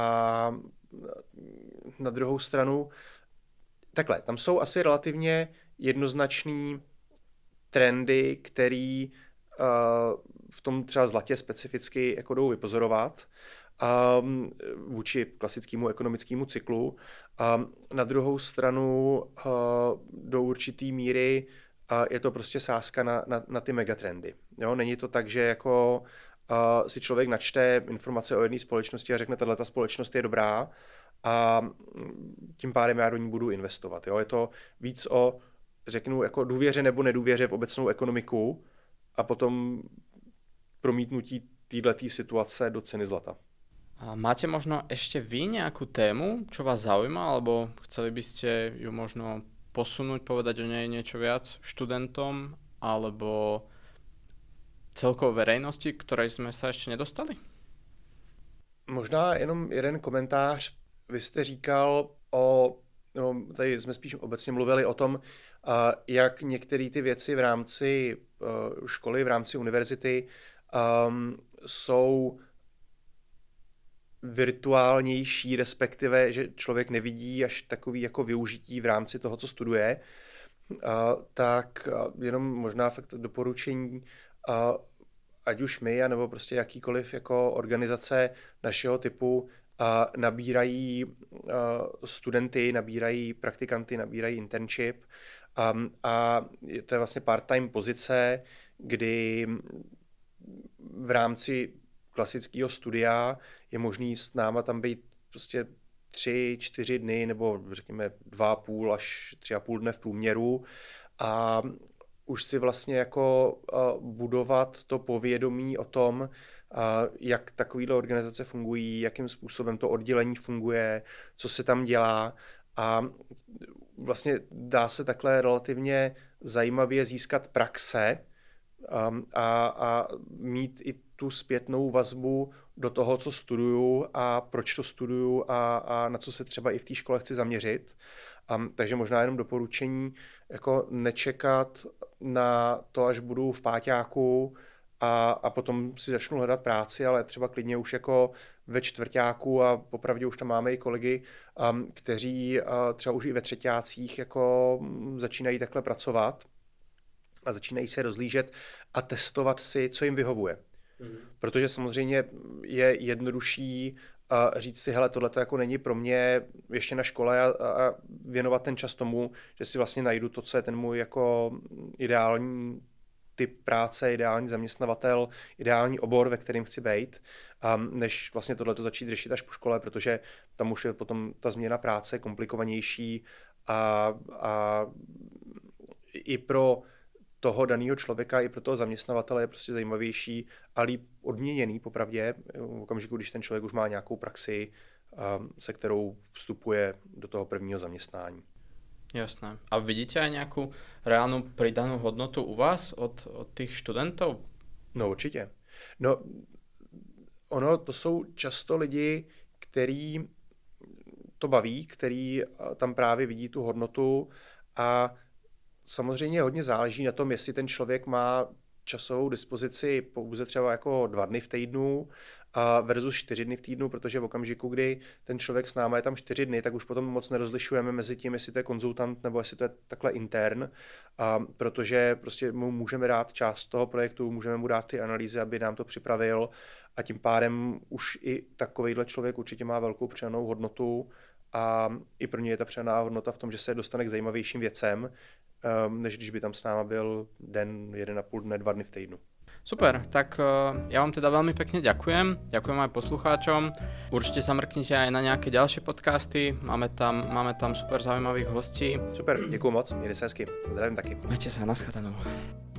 na druhou stranu, takhle, tam jsou asi relativně jednoznačný trendy, který v tom třeba zlatě specificky jako jdou vypozorovat vůči klasickému ekonomickému cyklu. Na druhou stranu do určitý míry je to prostě sázka na ty megatrendy. Jo? Není to tak, že jako si člověk načte informace o jedné společnosti a řekne, tato společnost je dobrá a tím pádem já do ní budu investovat. Jo? Je to víc o, řeknu, jako důvěře nebo nedůvěře v obecnou ekonomiku a potom promítnutí této situace do ceny zlata. A máte možno ešte vy nejakú tému, čo vás zaujíma, alebo chceli by ste ju možno posunúť, povedať o nej niečo viac študentom, alebo celkovo verejnosti, ktorej sme sa ešte nedostali? Možná jenom jeden komentář. Vy jste říkal tady jsme spíš obecně mluvili o tom, jak některé ty věci v rámci školy, v rámci univerzity jsou virtuálnější, respektive, že člověk nevidí až takový jako využití v rámci toho, co studuje, tak jenom možná fakt doporučení, ať už my, anebo prostě jakýkoliv jako organizace našeho typu nabírají studenty, nabírají praktikanty, nabírají internship a to je vlastně part-time pozice, kdy v rámci klasického studia je možný s náma tam být prostě 3-4 dny nebo řekněme 2,5 až 3,5 dne v průměru a už si vlastně jako budovat to povědomí o tom, jak takovéhle organizace fungují, jakým způsobem to oddělení funguje, co se tam dělá a vlastně dá se takhle relativně zajímavě získat praxe a mít i tu zpětnou vazbu do toho, co studuju a proč to studuju a na co se třeba i v té škole chci zaměřit. Takže možná jenom doporučení jako nečekat na to, až budu v páťáku a potom si začnu hledat práci, ale třeba klidně už jako ve čtvrťáku a popravdě už tam máme i kolegy, kteří třeba už i ve třeťácích jako začínají takhle pracovat a začínají se rozlížet a testovat si, co jim vyhovuje. Protože samozřejmě je jednodušší říct si, hele, tohle jako není pro mě ještě na škole a věnovat ten čas tomu, že si vlastně najdu to, co je ten můj jako ideální typ práce, ideální zaměstnavatel, ideální obor, ve kterém chci být, než vlastně tohleto začít řešit až po škole, protože tam už je potom ta změna práce komplikovanější a i pro toho daného člověka i pro toho zaměstnavatele je prostě zajímavější a líp odměněný popravdě v okamžiku, když ten člověk už má nějakou praxi, se kterou vstupuje do toho prvního zaměstnání. Jasné. A vidíte aj nejakú reálnu pridanú hodnotu u vás od tých študentov? No určitě. No, to jsou často lidi, který to baví, který tam právě vidí tu hodnotu a samozřejmě hodně záleží na tom, jestli ten člověk má časovou dispozici pouze třeba jako 2 dny v týdnu versus 4 dny v týdnu, protože v okamžiku, kdy ten člověk s náma je tam 4 dny, tak už potom moc nerozlišujeme mezi tím, jestli to je konzultant nebo jestli to je takhle intern, protože prostě mu můžeme dát část toho projektu, můžeme mu dát ty analýzy, aby nám to připravil a tím pádem už i takovejhle člověk určitě má velkou přidanou hodnotu a i pro ně je ta přidaná hodnota v tom, že se dostane k zajímavějším věcem, než když by tam s náma byl den, 1,5 dne, 2 dny v týdnu. Super, tak ja vám teda veľmi pekne ďakujem aj poslucháčom. Určite sa mrknite aj na nejaké ďalšie podcasty, máme tam super zaujímavých hostí. Super, děkuju moc, mějte se hezky, zdravím taky. Majte sa, nashledanou.